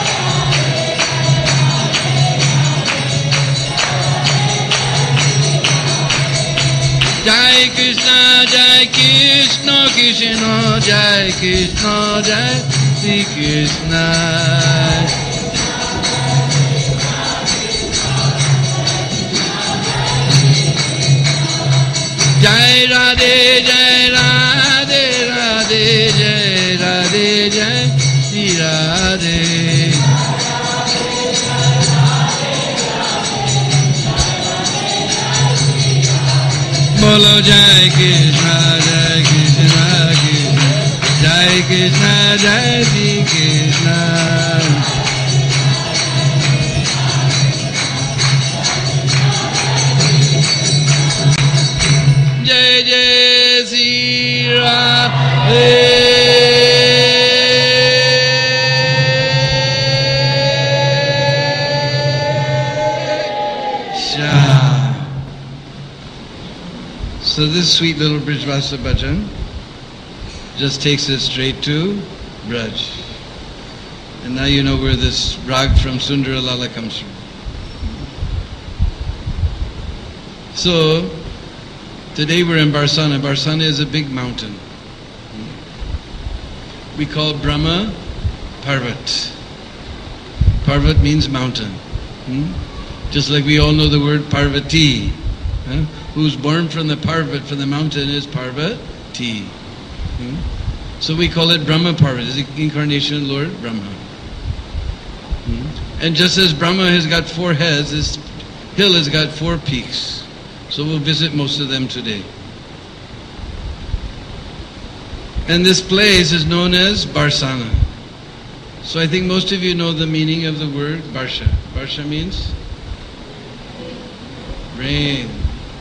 Jai Krishna Jai Krishna Krishna Jai Krishna Jai Sri Krishna. Jai Radhe Jai Radhe Radhe Jai Radhe Jai Sri Radhe. Bolo Jai Krishna Jai Krishna Krishna Jai Krishna Jai Sri Krishna. Jai Jai Sri Radhe. So this sweet little Brijvasa bhajan just takes us straight to Braj. And now you know where this rag from Sundara Lala comes from. So, today we're in Barsana. Barsana is a big mountain. We call Brahma Parvat. Parvat means mountain. Hmm? Just like we all know the word Parvati. Huh? Who's born from the Parvat, from the mountain, is Parvati. Hmm? So we call it Brahma Parvat. It's the incarnation of Lord Brahma. Hmm? And just as Brahma has got four heads, this hill has got four peaks. So we'll visit most of them today. And this place is known as Barsana. So I think most of you know the meaning of the word Barsha. Barsha means rain.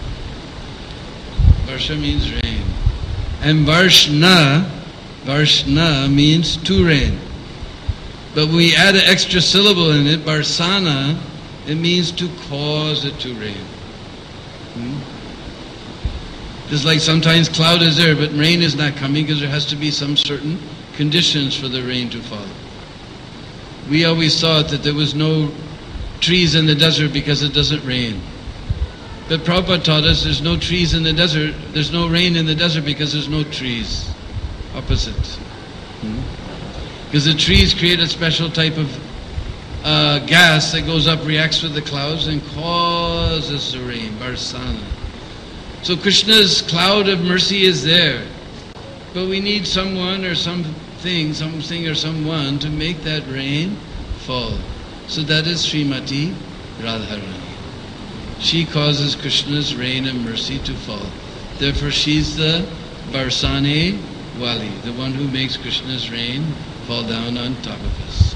Barsha means rain. And Varshna, Varshna means to rain. But when we add an extra syllable in it, Barsana, it means to cause it to rain. Hmm? Just like sometimes cloud is there, but rain is not coming because there has to be some certain conditions for the rain to fall. We always thought that there was no trees in the desert because it doesn't rain. But Prabhupada taught us there's no trees in the desert, there's no rain in the desert because there's no trees. Opposite. Hmm? Because the trees create a special type of uh, gas that goes up, reacts with the clouds and causes the rain, Barsana. So Krishna's cloud of mercy is there. But we need someone or something, something or someone to make that rain fall. So that is Srimati Radharani. She causes Krishna's rain and mercy to fall. Therefore she's the Barsane Wali, the one who makes Krishna's rain fall down on top of us.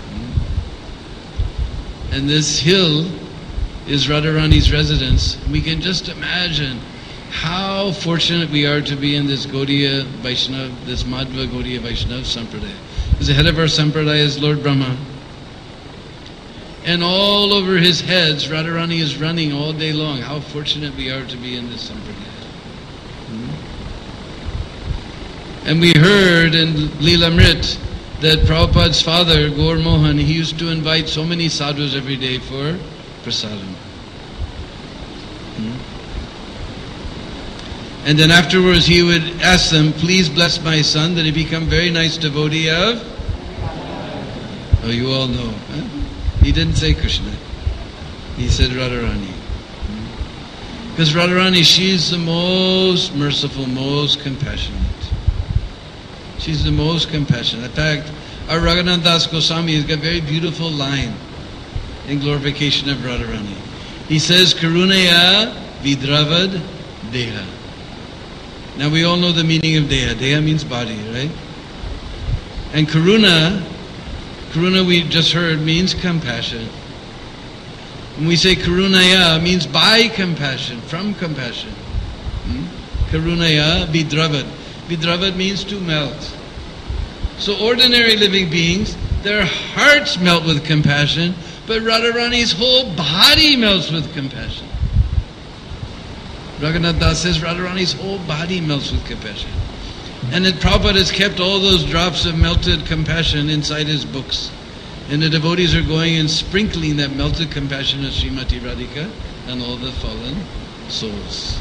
And this hill is Radharani's residence. We can just imagine how fortunate we are to be in this Gaudiya Vaishnava, this Madhva Gaudiya Vaishnava Sampradaya. Because the head of our Sampradaya is Lord Brahma. And all over his heads, Radharani is running all day long. How fortunate we are to be in this Sampradaya. Hmm? And we heard in Leelamrit that Prabhupada's father, Gaur Mohan, he used to invite so many sadhus every day for prasadam. Hmm? And then afterwards he would ask them, please bless my son that he become very nice devotee of... Oh, you all know. Huh? He didn't say Krishna. He said Radharani. Because Radharani, she's the most merciful, most compassionate. She's the most compassionate. In fact, our Raghunath Das Goswami has got a very beautiful line in glorification of Radharani. He says, Karunaya Vidravad Deha. Now we all know the meaning of Deha. Deha means body, right? And Karuna, Karuna we just heard means compassion. When we say Karunaya, it means by compassion, from compassion. Hmm? Karunaya Vidravad. Vidravad means to melt. So ordinary living beings, their hearts melt with compassion, but Radharani's whole body melts with compassion. Raghunath Das says Radharani's whole body melts with compassion. And then Prabhupada has kept all those drops of melted compassion inside his books. And the devotees are going and sprinkling that melted compassion of Srimati Radhika on all the fallen souls.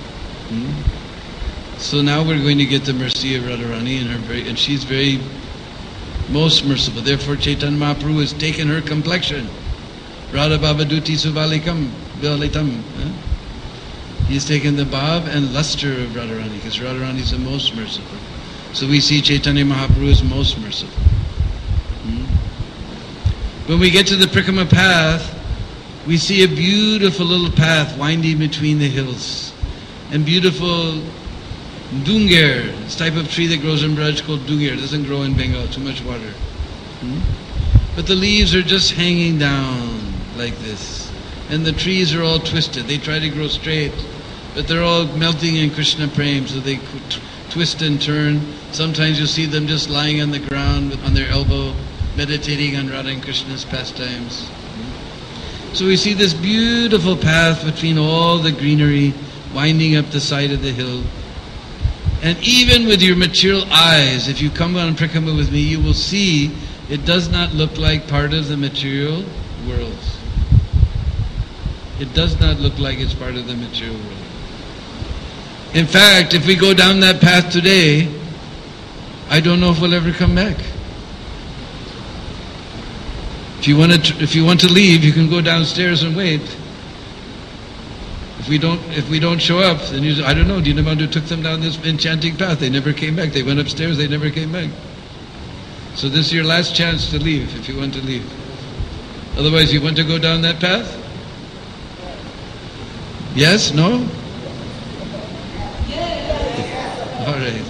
Hmm? So now we're going to get the mercy of Radharani, and her very, and she's very most merciful. Therefore Chaitanya Mahaprabhu has taken her complexion. Radha Bhavaduti Suvalikam Valitam. He's taken the bhav and luster of Radharani, because Radharani is the most merciful. So we see Chaitanya Mahaprabhu is most merciful. Hmm? When we get to the Prikrama path, we see a beautiful little path winding between the hills. And beautiful Dunger, this type of tree that grows in Braj called Dunger. It doesn't grow in Bengal, too much water. Hmm? But the leaves are just hanging down like this. And the trees are all twisted. They try to grow straight, but they're all melting in Krishna Prem, so they twist and turn. Sometimes you'll see them just lying on the ground with, on their elbow, meditating on Radha and Krishna's pastimes. So we see this beautiful path between all the greenery winding up the side of the hill. And even with your material eyes, if you come on Prikrama with me, you will see it does not look like part of the material world. It does not look like it's part of the material world. In fact, if we go down that path today, I don't know if we'll ever come back. If you want to, if you want to leave, you can go downstairs and wait. If we don't, if we don't show up, then you, I don't know. Dinabandhu took them down this enchanting path. They never came back. They went upstairs. They never came back. So this is your last chance to leave, if you want to leave. Otherwise, you want to go down that path? Yes? No? All right.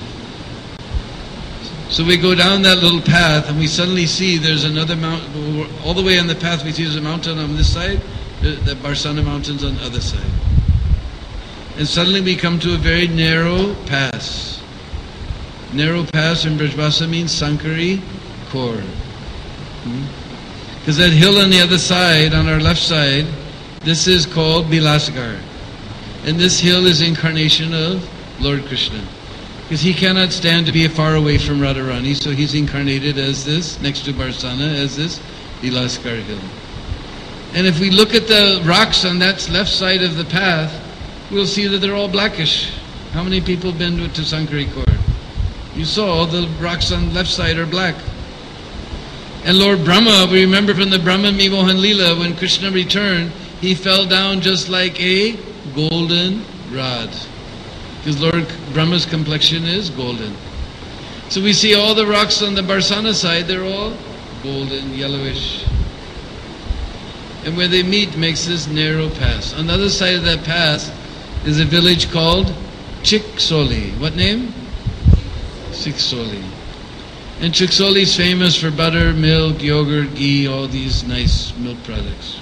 So we go down that little path and we suddenly see there's another mountain. All the way on the path we see there's a mountain on this side, the Barsana mountains on the other side. And suddenly we come to a very narrow pass. Narrow pass in Brajbhasa means Sankari Kor. Because hmm? that hill on the other side, on our left side, this is called Bilasgar. And this hill is incarnation of Lord Krishna. Because he cannot stand to be far away from Radharani, so he's incarnated as this, next to Barsana, as this Bilaskar hill. And if we look at the rocks on that left side of the path, we'll see that they're all blackish. How many people have been to, to Sankari Kor? You saw the rocks on the left side are black. And Lord Brahma, we remember from the Brahma Mimohan Leela, when Krishna returned, he fell down just like a golden rod. Because Lord Brahma's complexion is golden. So we see all the rocks on the Barsana side, they're all golden, yellowish. And where they meet makes this narrow pass. On the other side of that pass is a village called Chiksoli. What name? Chiksoli. And Chiksoli is famous for butter, milk, yogurt, ghee, all these nice milk products.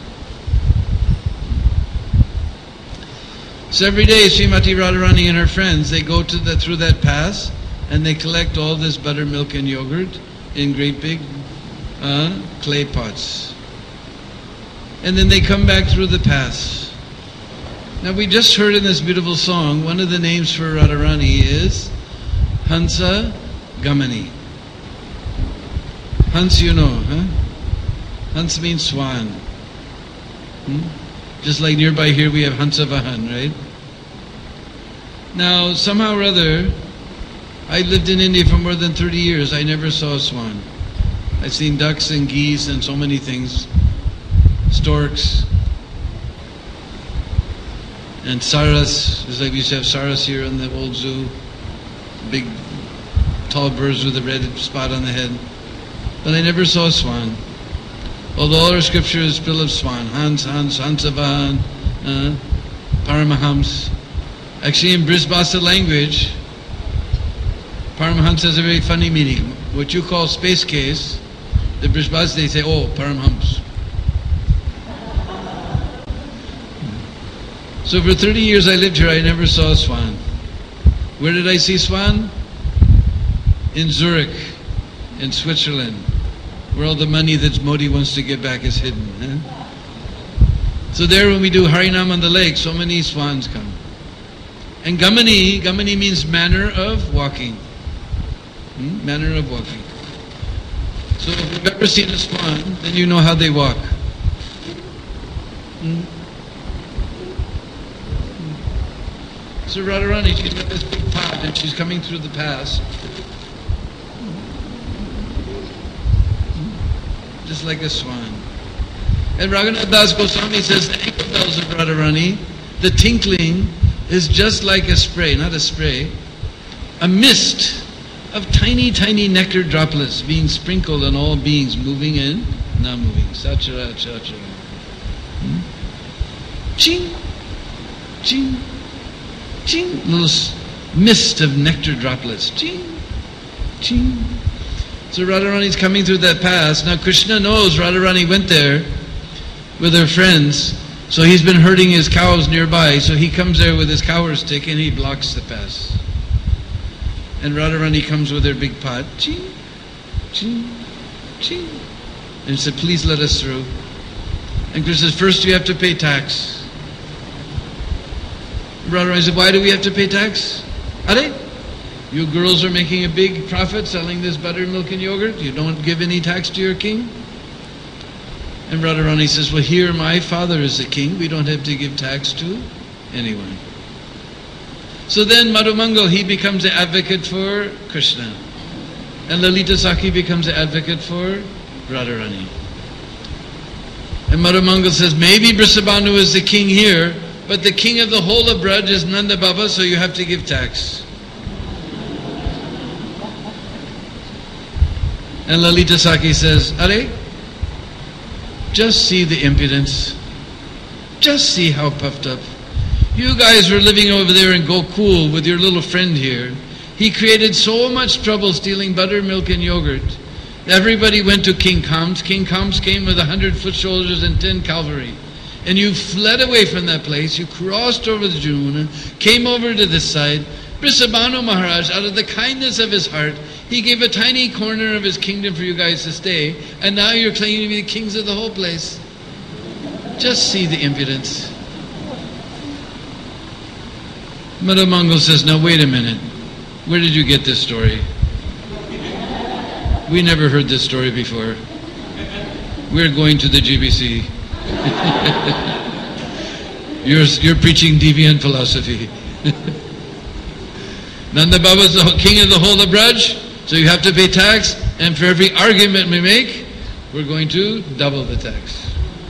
So every day Srimati Radharani and her friends, they go to the, through that pass and they collect all this butter, milk and yogurt in great big uh, clay pots. And then they come back through the pass. Now we just heard in this beautiful song, one of the names for Radharani is Hansa Gamani. Hans, you know, huh? Hans means swan. Hmm? Just like nearby here we have Hansa Vahan, right? Now, somehow or other, I lived in India for more than thirty years. I never saw a swan. I've seen ducks and geese and so many things. Storks. And saras, just like we used to have saras here in the old zoo, big tall birds with a red spot on the head. But I never saw a swan. Although all our scripture is full of swan. Hans, Hans, Hansavan, uh, Paramahams. Actually in Brisbasa language, Paramahams has a very funny meaning. What you call space case, the Brisbasa they say, oh, Paramahams. So for thirty years I lived here, I never saw a swan. Where did I see swan? In Zurich, in Switzerland, where all the money that Modi wants to get back is hidden. Eh? So there when we do Harinam on the lake, so many swans come. And Gamani, Gamani means manner of walking. Hmm? Manner of walking. So if you've ever seen a swan, then you know how they walk. Hmm? So Radharani, she's got this big pot and she's coming through the pass. Just like a swan. And Raghunath Das Goswami says the ankle bells of Radharani, the tinkling is just like a spray, not a spray, a mist of tiny, tiny nectar droplets being sprinkled on all beings, moving and not moving. Sachara, chachara. Hmm? Ching, ching. Ching, little mist of nectar droplets. Ching, ching. So Radharani's coming through that pass. Now Krishna knows Radharani went there with her friends, so he's been herding his cows nearby, so he comes there with his cower stick and he blocks the pass. And Radharani comes with her big pot. Ching, ching, ching. And said, please let us through. And Krishna says, first you have to pay tax. Radharani said, why do we have to pay tax? Are? You girls are making a big profit selling this butter, milk and yogurt. You don't give any tax to your king? And Radharani says, well, here my father is the king. We don't have to give tax to anyone. So then Madhumangal, he becomes the advocate for Krishna. And Lalita Sakhi becomes the advocate for Radharani. And Madhumangal says, maybe Brisabhanu is the king here, but the king of the whole of Braj is Nanda Baba, so you have to give tax. And Lalita Sakhi says, Are, just see the impudence. Just see how puffed up. You guys were living over there in Gokul with your little friend here. He created so much trouble stealing butter, milk and yogurt. Everybody went to King Kamsa. King Kamsa came with a hundred foot soldiers and ten cavalry. And you fled away from that place, you crossed over the Jamuna, came over to this side. Brisabhanu Maharaj, out of the kindness of his heart, he gave a tiny corner of his kingdom for you guys to stay, and now you're claiming to be the kings of the whole place. Just see the impudence. Madhumangal says, now wait a minute, where did you get this story? We never heard this story before. We're going to the G B C. you're, you're preaching deviant philosophy. Nanda Baba is the king of the whole of Braj, so you have to pay tax, and for every argument we make, we're going to double the tax.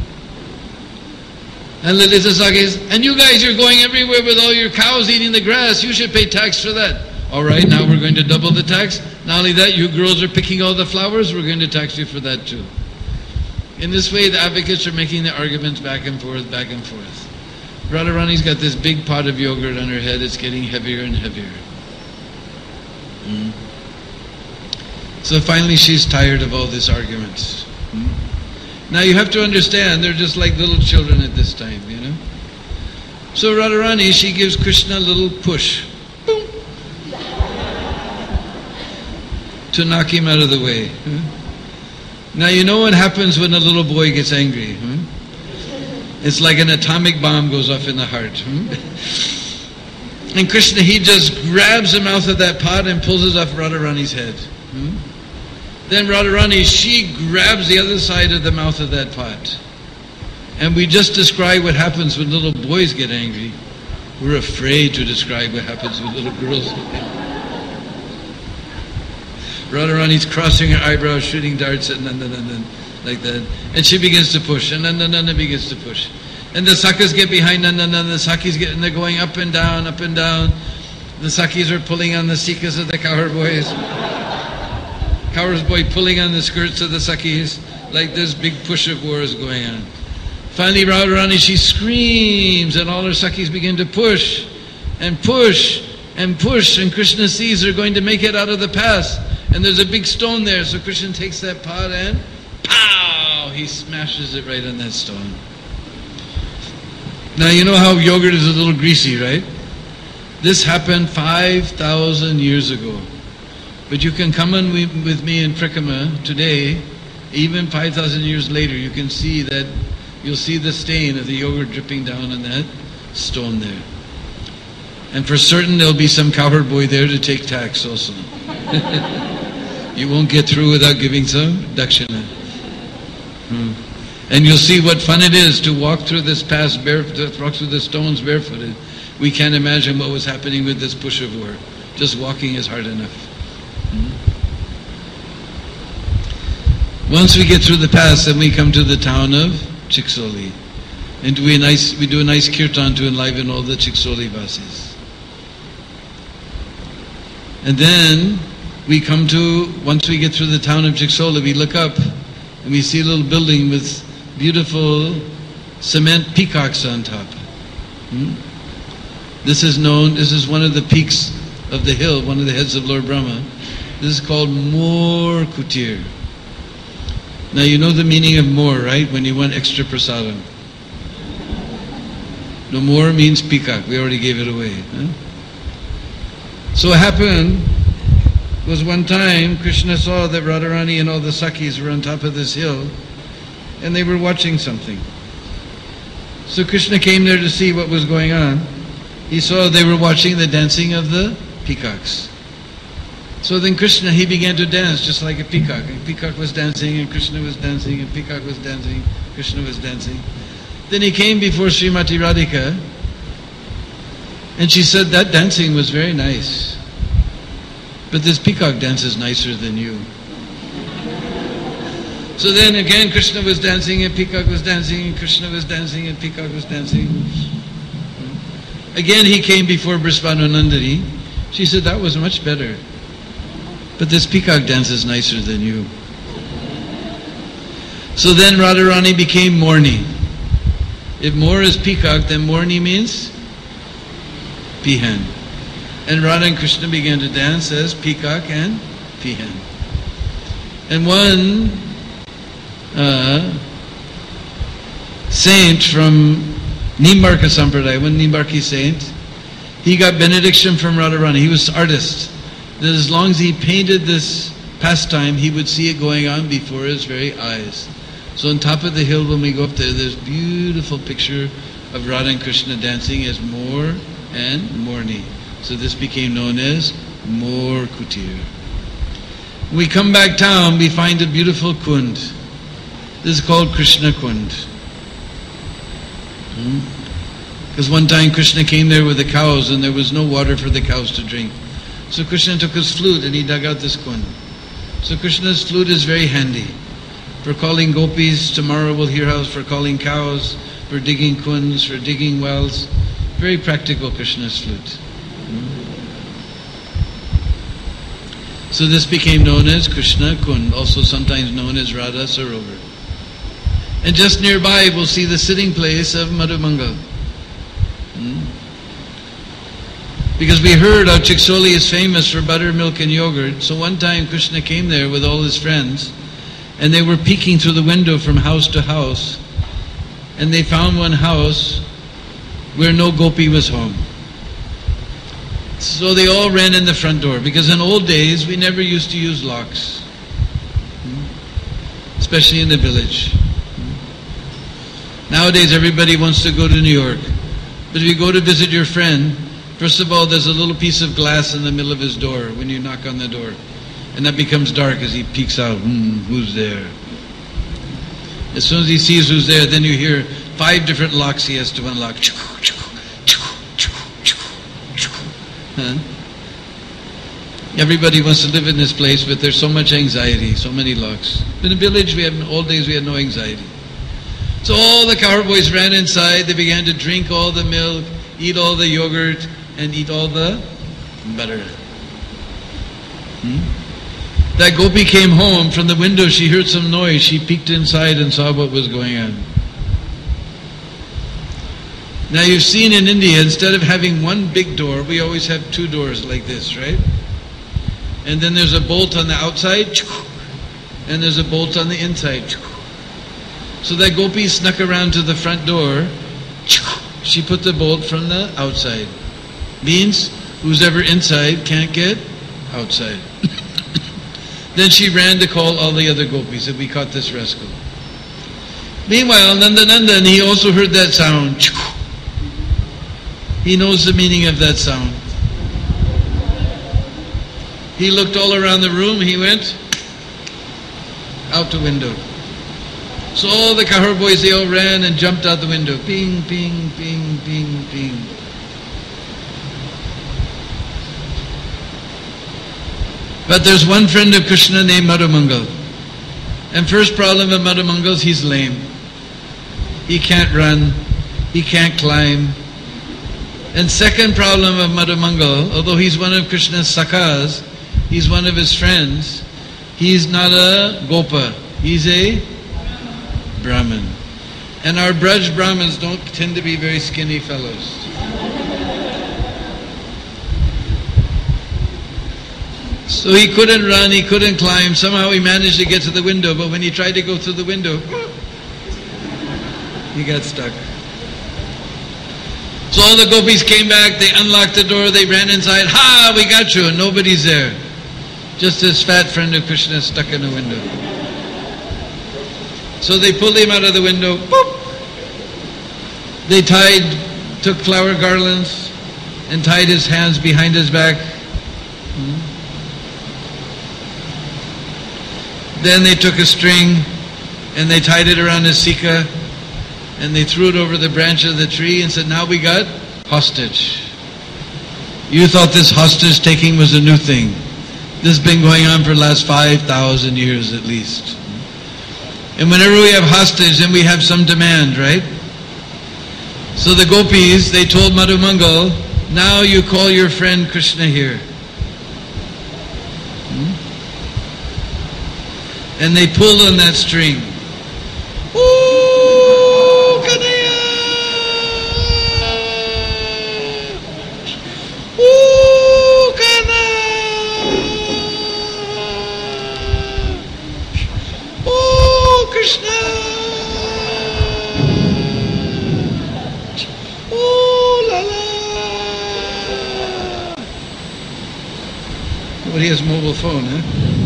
And Lalita Sakhi says, and you guys, you're going everywhere with all your cows eating the grass, you should pay tax for that. All right, now we're going to double the tax. Not only that, you girls are picking all the flowers, we're going to tax you for that too. In this way, the advocates are making the arguments back and forth, back and forth. Radharani's got this big pot of yogurt on her head. It's getting heavier and heavier. Mm. So finally, she's tired of all these arguments. Mm. Now you have to understand, they're just like little children at this time, you know. So Radharani, she gives Krishna a little push. Boom. To knock him out of the way. Hmm? Now you know what happens when a little boy gets angry. Hmm? It's like an atomic bomb goes off in the heart. Hmm? And Krishna, he just grabs the mouth of that pot and pulls it off Radharani's head. Hmm? Then Radharani, she grabs the other side of the mouth of that pot. And we just described what happens when little boys get angry. We're afraid to describe what happens when little girls get angry. Radharani's crossing her eyebrows, shooting darts at Nanda Nanda, like that. And she begins to push, and Nanda Nanda begins to push. And the Sakas get behind Nanda, and the Sakis get, and they're going up and down, up and down. The Sakis are pulling on the Sikas of the Kaur boys. Kaur's boy pulling on the skirts of the Sakis, like this big push of war is going on. Finally, Radharani, she screams, and all her Sakis begin to push, and push, and push, and Krishna sees they're going to make it out of the pass, and there's a big stone there, so Krishna takes that pot and pow! He smashes it right on that stone. Now you know how yogurt is a little greasy, right? This happened five thousand years ago. But you can come in with me in Prakama today, even five thousand years later, you can see that, you'll see the stain of the yogurt dripping down on that stone there. And for certain there'll be some cowherd boy there to take tax also. You won't get through without giving some dakshina. Hmm. And you'll see what fun it is to walk through this pass barefoot, walk through the stones barefooted. We can't imagine what was happening with this push of war. Just walking is hard enough. Hmm. Once we get through the pass, then we come to the town of Chiksoli. And we, nice, we do a nice kirtan to enliven all the Chiksoli Vasis. And then we come to, once we get through the town of Chiksoli, we look up and we see a little building with beautiful cement peacocks on top. Hmm? This is known, this is one of the peaks of the hill, one of the heads of Lord Brahma. This is called Mor Kutir. Now you know the meaning of more, right? When you want extra prasadam. No, more means peacock. We already gave it away. Huh? So what happened was one time Krishna saw that Radharani and all the Sakis were on top of this hill and they were watching something. So Krishna came there to see what was going on. He saw they were watching the dancing of the peacocks. So then Krishna, he began to dance just like a peacock. And peacock was dancing and Krishna was dancing and peacock was dancing, Krishna was dancing. Then he came before Srimati Radhika and she said, that dancing was very nice. But this peacock dances nicer than you. So then again Krishna was dancing and peacock was dancing and Krishna was dancing and peacock was dancing. Again he came before Brisbhananandari. She said, that was much better. But this peacock dances nicer than you. So then Radharani became Morni. If Mor is peacock, then Morni means peahen. And Radha and Krishna began to dance as peacock and peahen. And one uh, saint from Nimbarka Sampradaya, one Nimbarki saint, he got benediction from Radharani. He was artist. That as long as he painted this pastime, he would see it going on before his very eyes. So on top of the hill when we go up there, there's a beautiful picture of Radha and Krishna dancing as Mor and Morni. So this became known as Mor Kutir. When we come back town, we find a beautiful kund. This is called Krishna Kund. Because hmm? one time Krishna came there with the cows and there was no water for the cows to drink. So Krishna took his flute and he dug out this kund. So Krishna's flute is very handy. For calling gopis, tomorrow we'll hear how for calling cows, for digging kunds, for digging wells. Very practical Krishna's flute. So this became known as Krishna Kund, also sometimes known as Radha Sarovar. And just nearby we'll see the sitting place of Madhumangal. Hmm? Because we heard how Chiksoli is famous for buttermilk and yogurt. So one time Krishna came there with all his friends and they were peeking through the window from house to house and they found one house where no gopi was home. So they all ran in the front door because in old days we never used to use locks, especially in the village. Nowadays everybody wants to go to New York, but if you go to visit your friend, first of all there's a little piece of glass in the middle of his door when you knock on the door, and that becomes dark as he peeks out. Hmm, who's there? As soon as he sees who's there, then you hear five different locks he has to unlock. Huh? Everybody wants to live in this place, but there's so much anxiety, so many locks. In the village, we had, in old days, we had no anxiety. So all the cowboys ran inside, they began to drink all the milk, eat all the yogurt, and eat all the butter. Hmm? That gopi came home, from the window she heard some noise, she peeked inside and saw what was going on. Now you've seen in India, instead of having one big door, we always have two doors like this, right? And then there's a bolt on the outside, and there's a bolt on the inside. So that gopi snuck around to the front door, she put the bolt from the outside. Means, who's ever inside can't get outside. Then she ran to call all the other gopis that we caught this rascal. Meanwhile, Nandanandan, he also heard that sound. He knows the meaning of that sound. He looked all around the room, he went out the window. So all the Kahar boys, they all ran and jumped out the window. Ping, ping, ping, ping, ping. But there's one friend of Krishna named Madhumangal. And first problem of Madhumangal is he's lame. He can't run, he can't climb. And second problem of Madhumangal, although he's one of Krishna's sakhas, he's one of his friends, he's not a gopa, he's a Brahmin. And our Braj Brahmins don't tend to be very skinny fellows. So he couldn't run, he couldn't climb, somehow he managed to get to the window, but when he tried to go through the window, he got stuck. So all the gopis came back, they unlocked the door, they ran inside, ha, we got you, and nobody's there. Just this fat friend of Krishna stuck in the window. So they pulled him out of the window, boop. They tied, took flower garlands and tied his hands behind his back. Hmm. Then they took a string and they tied it around his sika and they threw it over the branch of the tree and said, now we got hostage. You thought this hostage taking was a new thing. This has been going on for the last five thousand years at least. And whenever we have hostage, then we have some demand, right? So the gopis, they told Madhumangal, now you call your friend Krishna here. Hmm? And they pulled on that string. Ooh, Kanaya! Ooh, Kanaya! Ooh, Krishna! Ooh, la la! Nobody has a mobile phone, huh?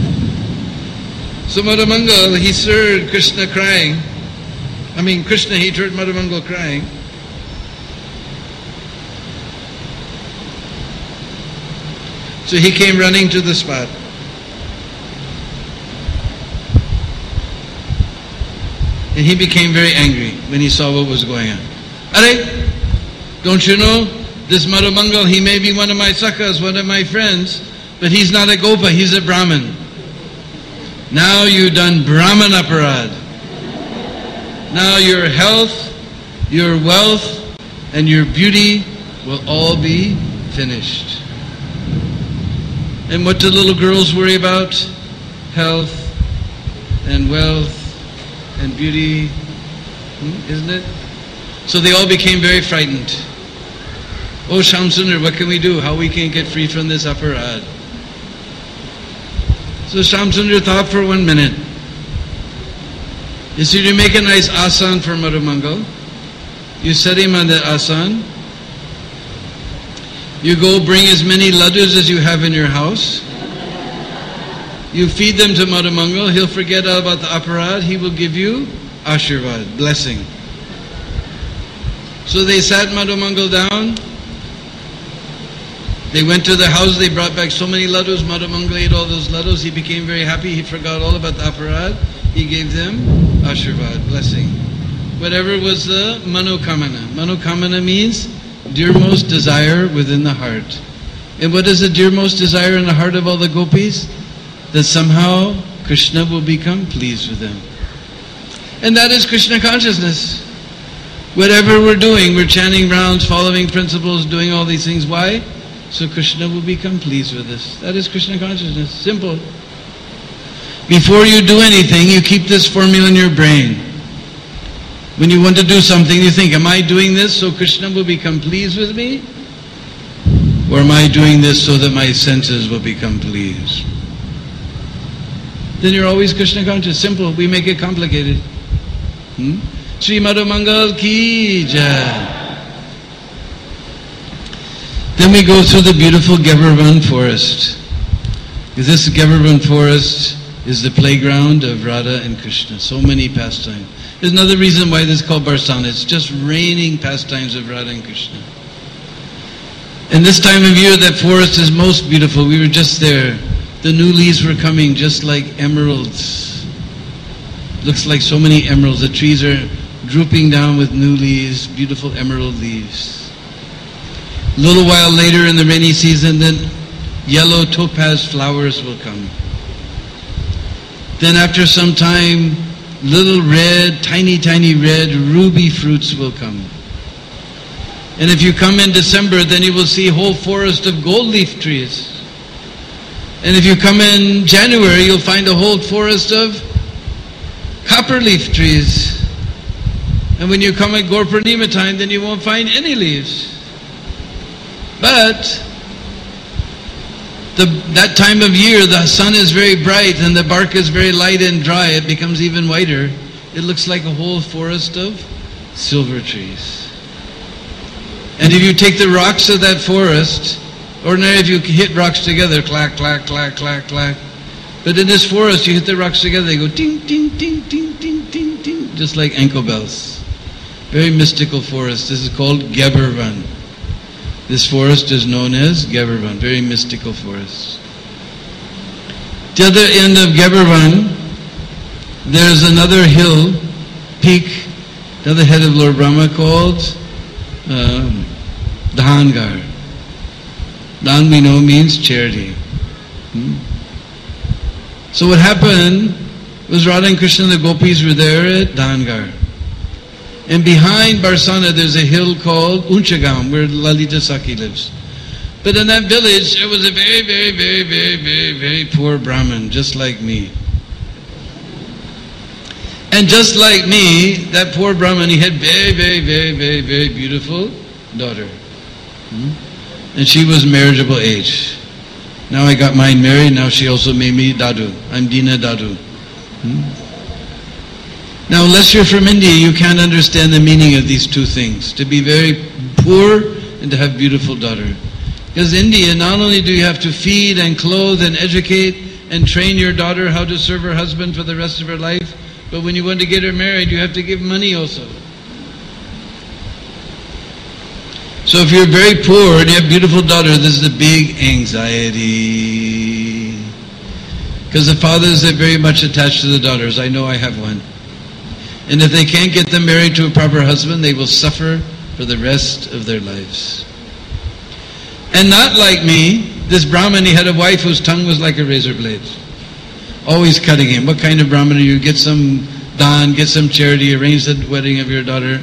So Madhumangal, he heard Krishna crying. I mean, Krishna, he heard Madhumangal crying. So he came running to the spot. And he became very angry when he saw what was going on. Are, don't you know, this Madhumangal, he may be one of my sakhas, one of my friends, but he's not a gopa, he's a Brahmin. Now you've done Brahman aparad. Now your health, your wealth, and your beauty will all be finished. And what do little girls worry about? Health and wealth and beauty, hmm, isn't it? So they all became very frightened. Oh Shamsundar, what can we do? How we can get free from this aparad? So Shamsundar thought for one minute. You see, you make a nice asan for Madhumangal. You set him on the asan. You go bring as many laddus as you have in your house. You feed them to Madhumangal. He'll forget all about the aparad. He will give you ashirvad, blessing. So they sat Madhumangal down. They went to the house, they brought back so many laddus, Madhumangal ate all those laddus, he became very happy, he forgot all about the aparad, he gave them ashirvad, blessing. Whatever was the manokamana. Manokamana means dearmost desire within the heart. And what is the dearmost desire in the heart of all the gopis? That somehow Krishna will become pleased with them. And that is Krishna consciousness. Whatever we're doing, we're chanting rounds, following principles, doing all these things. Why? So Krishna will become pleased with us. That is Krishna consciousness. Simple. Before you do anything, you keep this formula in your brain. When you want to do something, you think, am I doing this so Krishna will become pleased with me? Or am I doing this so that my senses will become pleased? Then you're always Krishna conscious. Simple. We make it complicated. Hmm? Sri Madhamangal ki jai. Then we go through the beautiful Gavarvan forest. This Gavarvan forest is the playground of Radha and Krishna. So many pastimes. There's another reason why this is called Barsana. It's just raining pastimes of Radha and Krishna. And this time of year, that forest is most beautiful. We were just there. The new leaves were coming just like emeralds. Looks like so many emeralds. The trees are drooping down with new leaves, beautiful emerald leaves. A little while later in the rainy season, then yellow topaz flowers will come. Then after some time, little red, tiny, tiny red ruby fruits will come. And if you come in December, then you will see a whole forest of gold leaf trees. And if you come in January, you'll find a whole forest of copper leaf trees. And when you come at Gaur Purnima time, then you won't find any leaves. But the, that time of year, the sun is very bright and the bark is very light and dry. It becomes even whiter. It looks like a whole forest of silver trees. And if you take the rocks of that forest, ordinarily if you hit rocks together, clack, clack, clack, clack, clack. But in this forest, you hit the rocks together, they go ting, ting, ting, ting, ting, ting, ting, just like ankle bells. Very mystical forest. This is called Gavarvan. This forest is known as Gavarvan, very mystical forest. The other end of Gavarvan, there's another hill, peak, the other head of Lord Brahma called um, Dhangar. Dhan we know means charity. Hmm? So what happened was Radha and Krishna and the gopis were there at Dhangar. And behind Barsana there's a hill called Unchagam, where Lalita Sakhi lives. But in that village there was a very, very, very, very, very, very poor Brahmin, just like me. And just like me, that poor Brahmin, he had very, very, very, very, very beautiful daughter. Hmm? And she was marriageable age. Now I got mine married, now she also made me Dadu. I'm Dina Dadu. Hmm? Now unless you're from India, you can't understand the meaning of these two things. To be very poor and to have beautiful daughter. Because India, not only do you have to feed and clothe and educate and train your daughter how to serve her husband for the rest of her life, but when you want to get her married, you have to give money also. So if you're very poor and you have a beautiful daughter, this is a big anxiety. Because the fathers are very much attached to the daughters. I know I have one. And if they can't get them married to a proper husband, they will suffer for the rest of their lives. And not like me, this Brahmin, he had a wife whose tongue was like a razor blade. Always cutting him. What kind of Brahmin are you? Get some dhan, get some charity, arrange the wedding of your daughter.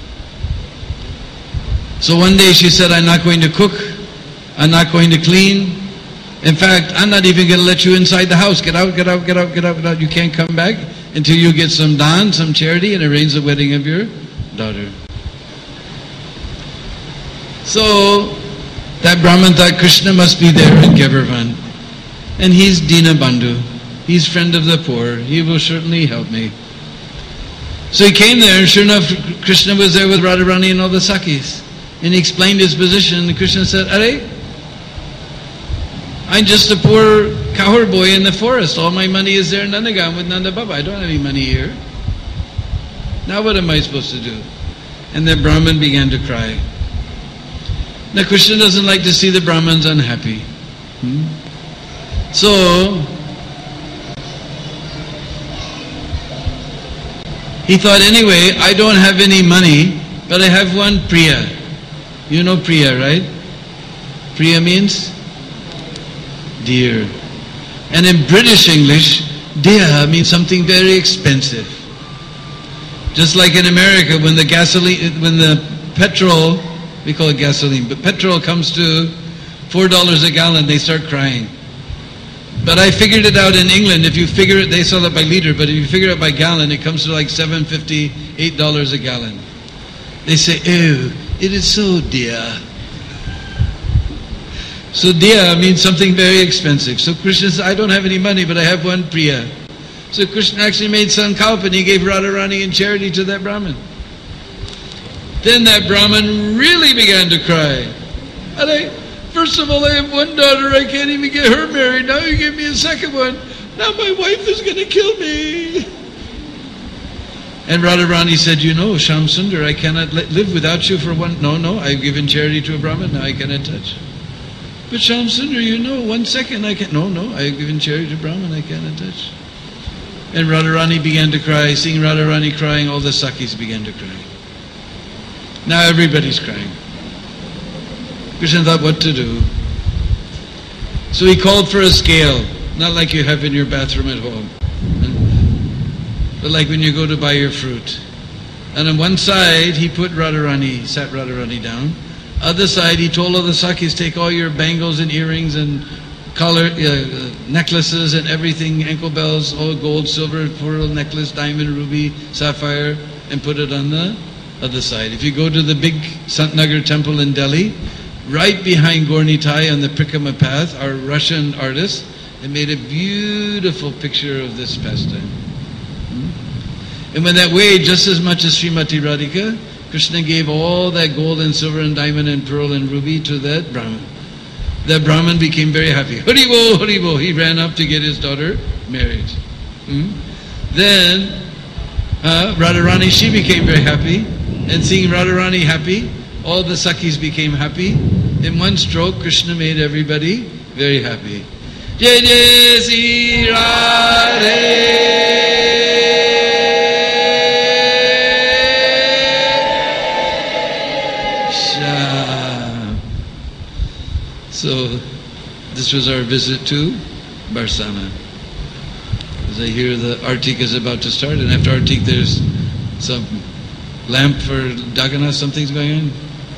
So one day she said, I'm not going to cook, I'm not going to clean. In fact, I'm not even going to let you inside the house. Get out, get out, get out, get out, get out. You can't come back until you get some dhan, some charity, and arrange the wedding of your daughter. So that Brahman thought Krishna must be there in Gavarvan. And he's Dina Bandhu. He's friend of the poor. He will certainly help me. So he came there, and sure enough, Krishna was there with Radharani and all the Sakhis. And he explained his position, and Krishna said, Are, I'm just a poor cowherd boy in the forest. All my money is there in Nandagam with Nanda Baba. I don't have any money here. Now what am I supposed to do? And the Brahmin began to cry. Now Krishna doesn't like to see the Brahmins unhappy. Hmm? So he thought, anyway, I don't have any money, but I have one Priya. You know Priya, right? Priya means dear. And in British English, dear means something very expensive. Just like in America, when the gasoline, when the petrol, we call it gasoline, but petrol comes to four dollars a gallon, they start crying. But I figured it out in England. If you figure it, they sell it by liter, but if you figure it by gallon, it comes to like seven fifty, eight dollars a gallon. They say, "Oh, it is so dear." So dear means something very expensive. So Krishna says, "I don't have any money, but I have one Priya." So Krishna actually made sankalpa and he gave Radharani in charity to that Brahmin. Then that Brahmin really began to cry. And I, first of all, I have one daughter, I can't even get her married. Now you give me a second one. Now my wife is going to kill me. And Radharani said, "You know, Shyam Sundar, I cannot live without you for one. No, no, I've given charity to a Brahmin, now I cannot touch." "But Shyam Sundar, you know, one second I can. No, no, I've given charity to a Brahmin, I cannot touch." And Radharani began to cry. Seeing Radharani crying, all the Sakhis began to cry. Now everybody's crying. Krishna thought what to do. So he called for a scale, not like you have in your bathroom at home, but like when you go to buy your fruit. And on one side, he put Radharani, sat Radharani down. Other side, he told all the Sakhis, take all your bangles and earrings and collar, uh, necklaces and everything, ankle bells, all gold, silver, pearl necklace, diamond, ruby, sapphire, and put it on the other side. If you go to the big Santnagar temple in Delhi, right behind Gaur Nitai on the Prikrama path are Russian artists. They made a beautiful picture of this pastime. Hmm? And when that weighed just as much as Srimati Radhika, Krishna gave all that gold and silver and diamond and pearl and ruby to that Brahmin. That Brahmin became very happy. Haribo, Haribo. He ran up to get his daughter married. Hmm? Then uh, Radharani, she became very happy. And seeing Radharani happy, all the Sakhis became happy. In one stroke, Krishna made everybody very happy. Jai Jai Sri Radhe. So, this was our visit to Barsana. As I hear the Artik is about to start, and after Artik there's some lamp for Jagannath, something's going on.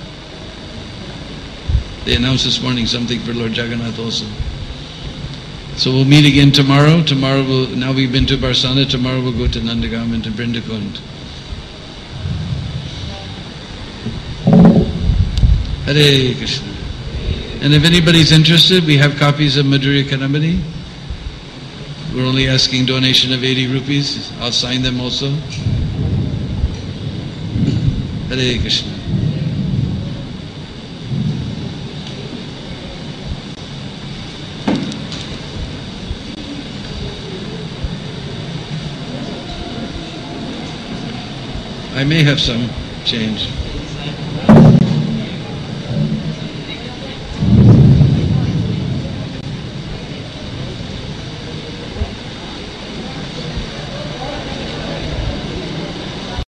They announced this morning something for Lord Jagannath also. So we'll meet again tomorrow. Tomorrow we'll, now we've been to Barsana, tomorrow we'll go to Nandagam and to Brindakund. Hare Krishna. And if anybody's interested, we have copies of Madhurya Kadambini. We're only asking donation of eighty rupees. I'll sign them also. Hare Krishna. I may have some change.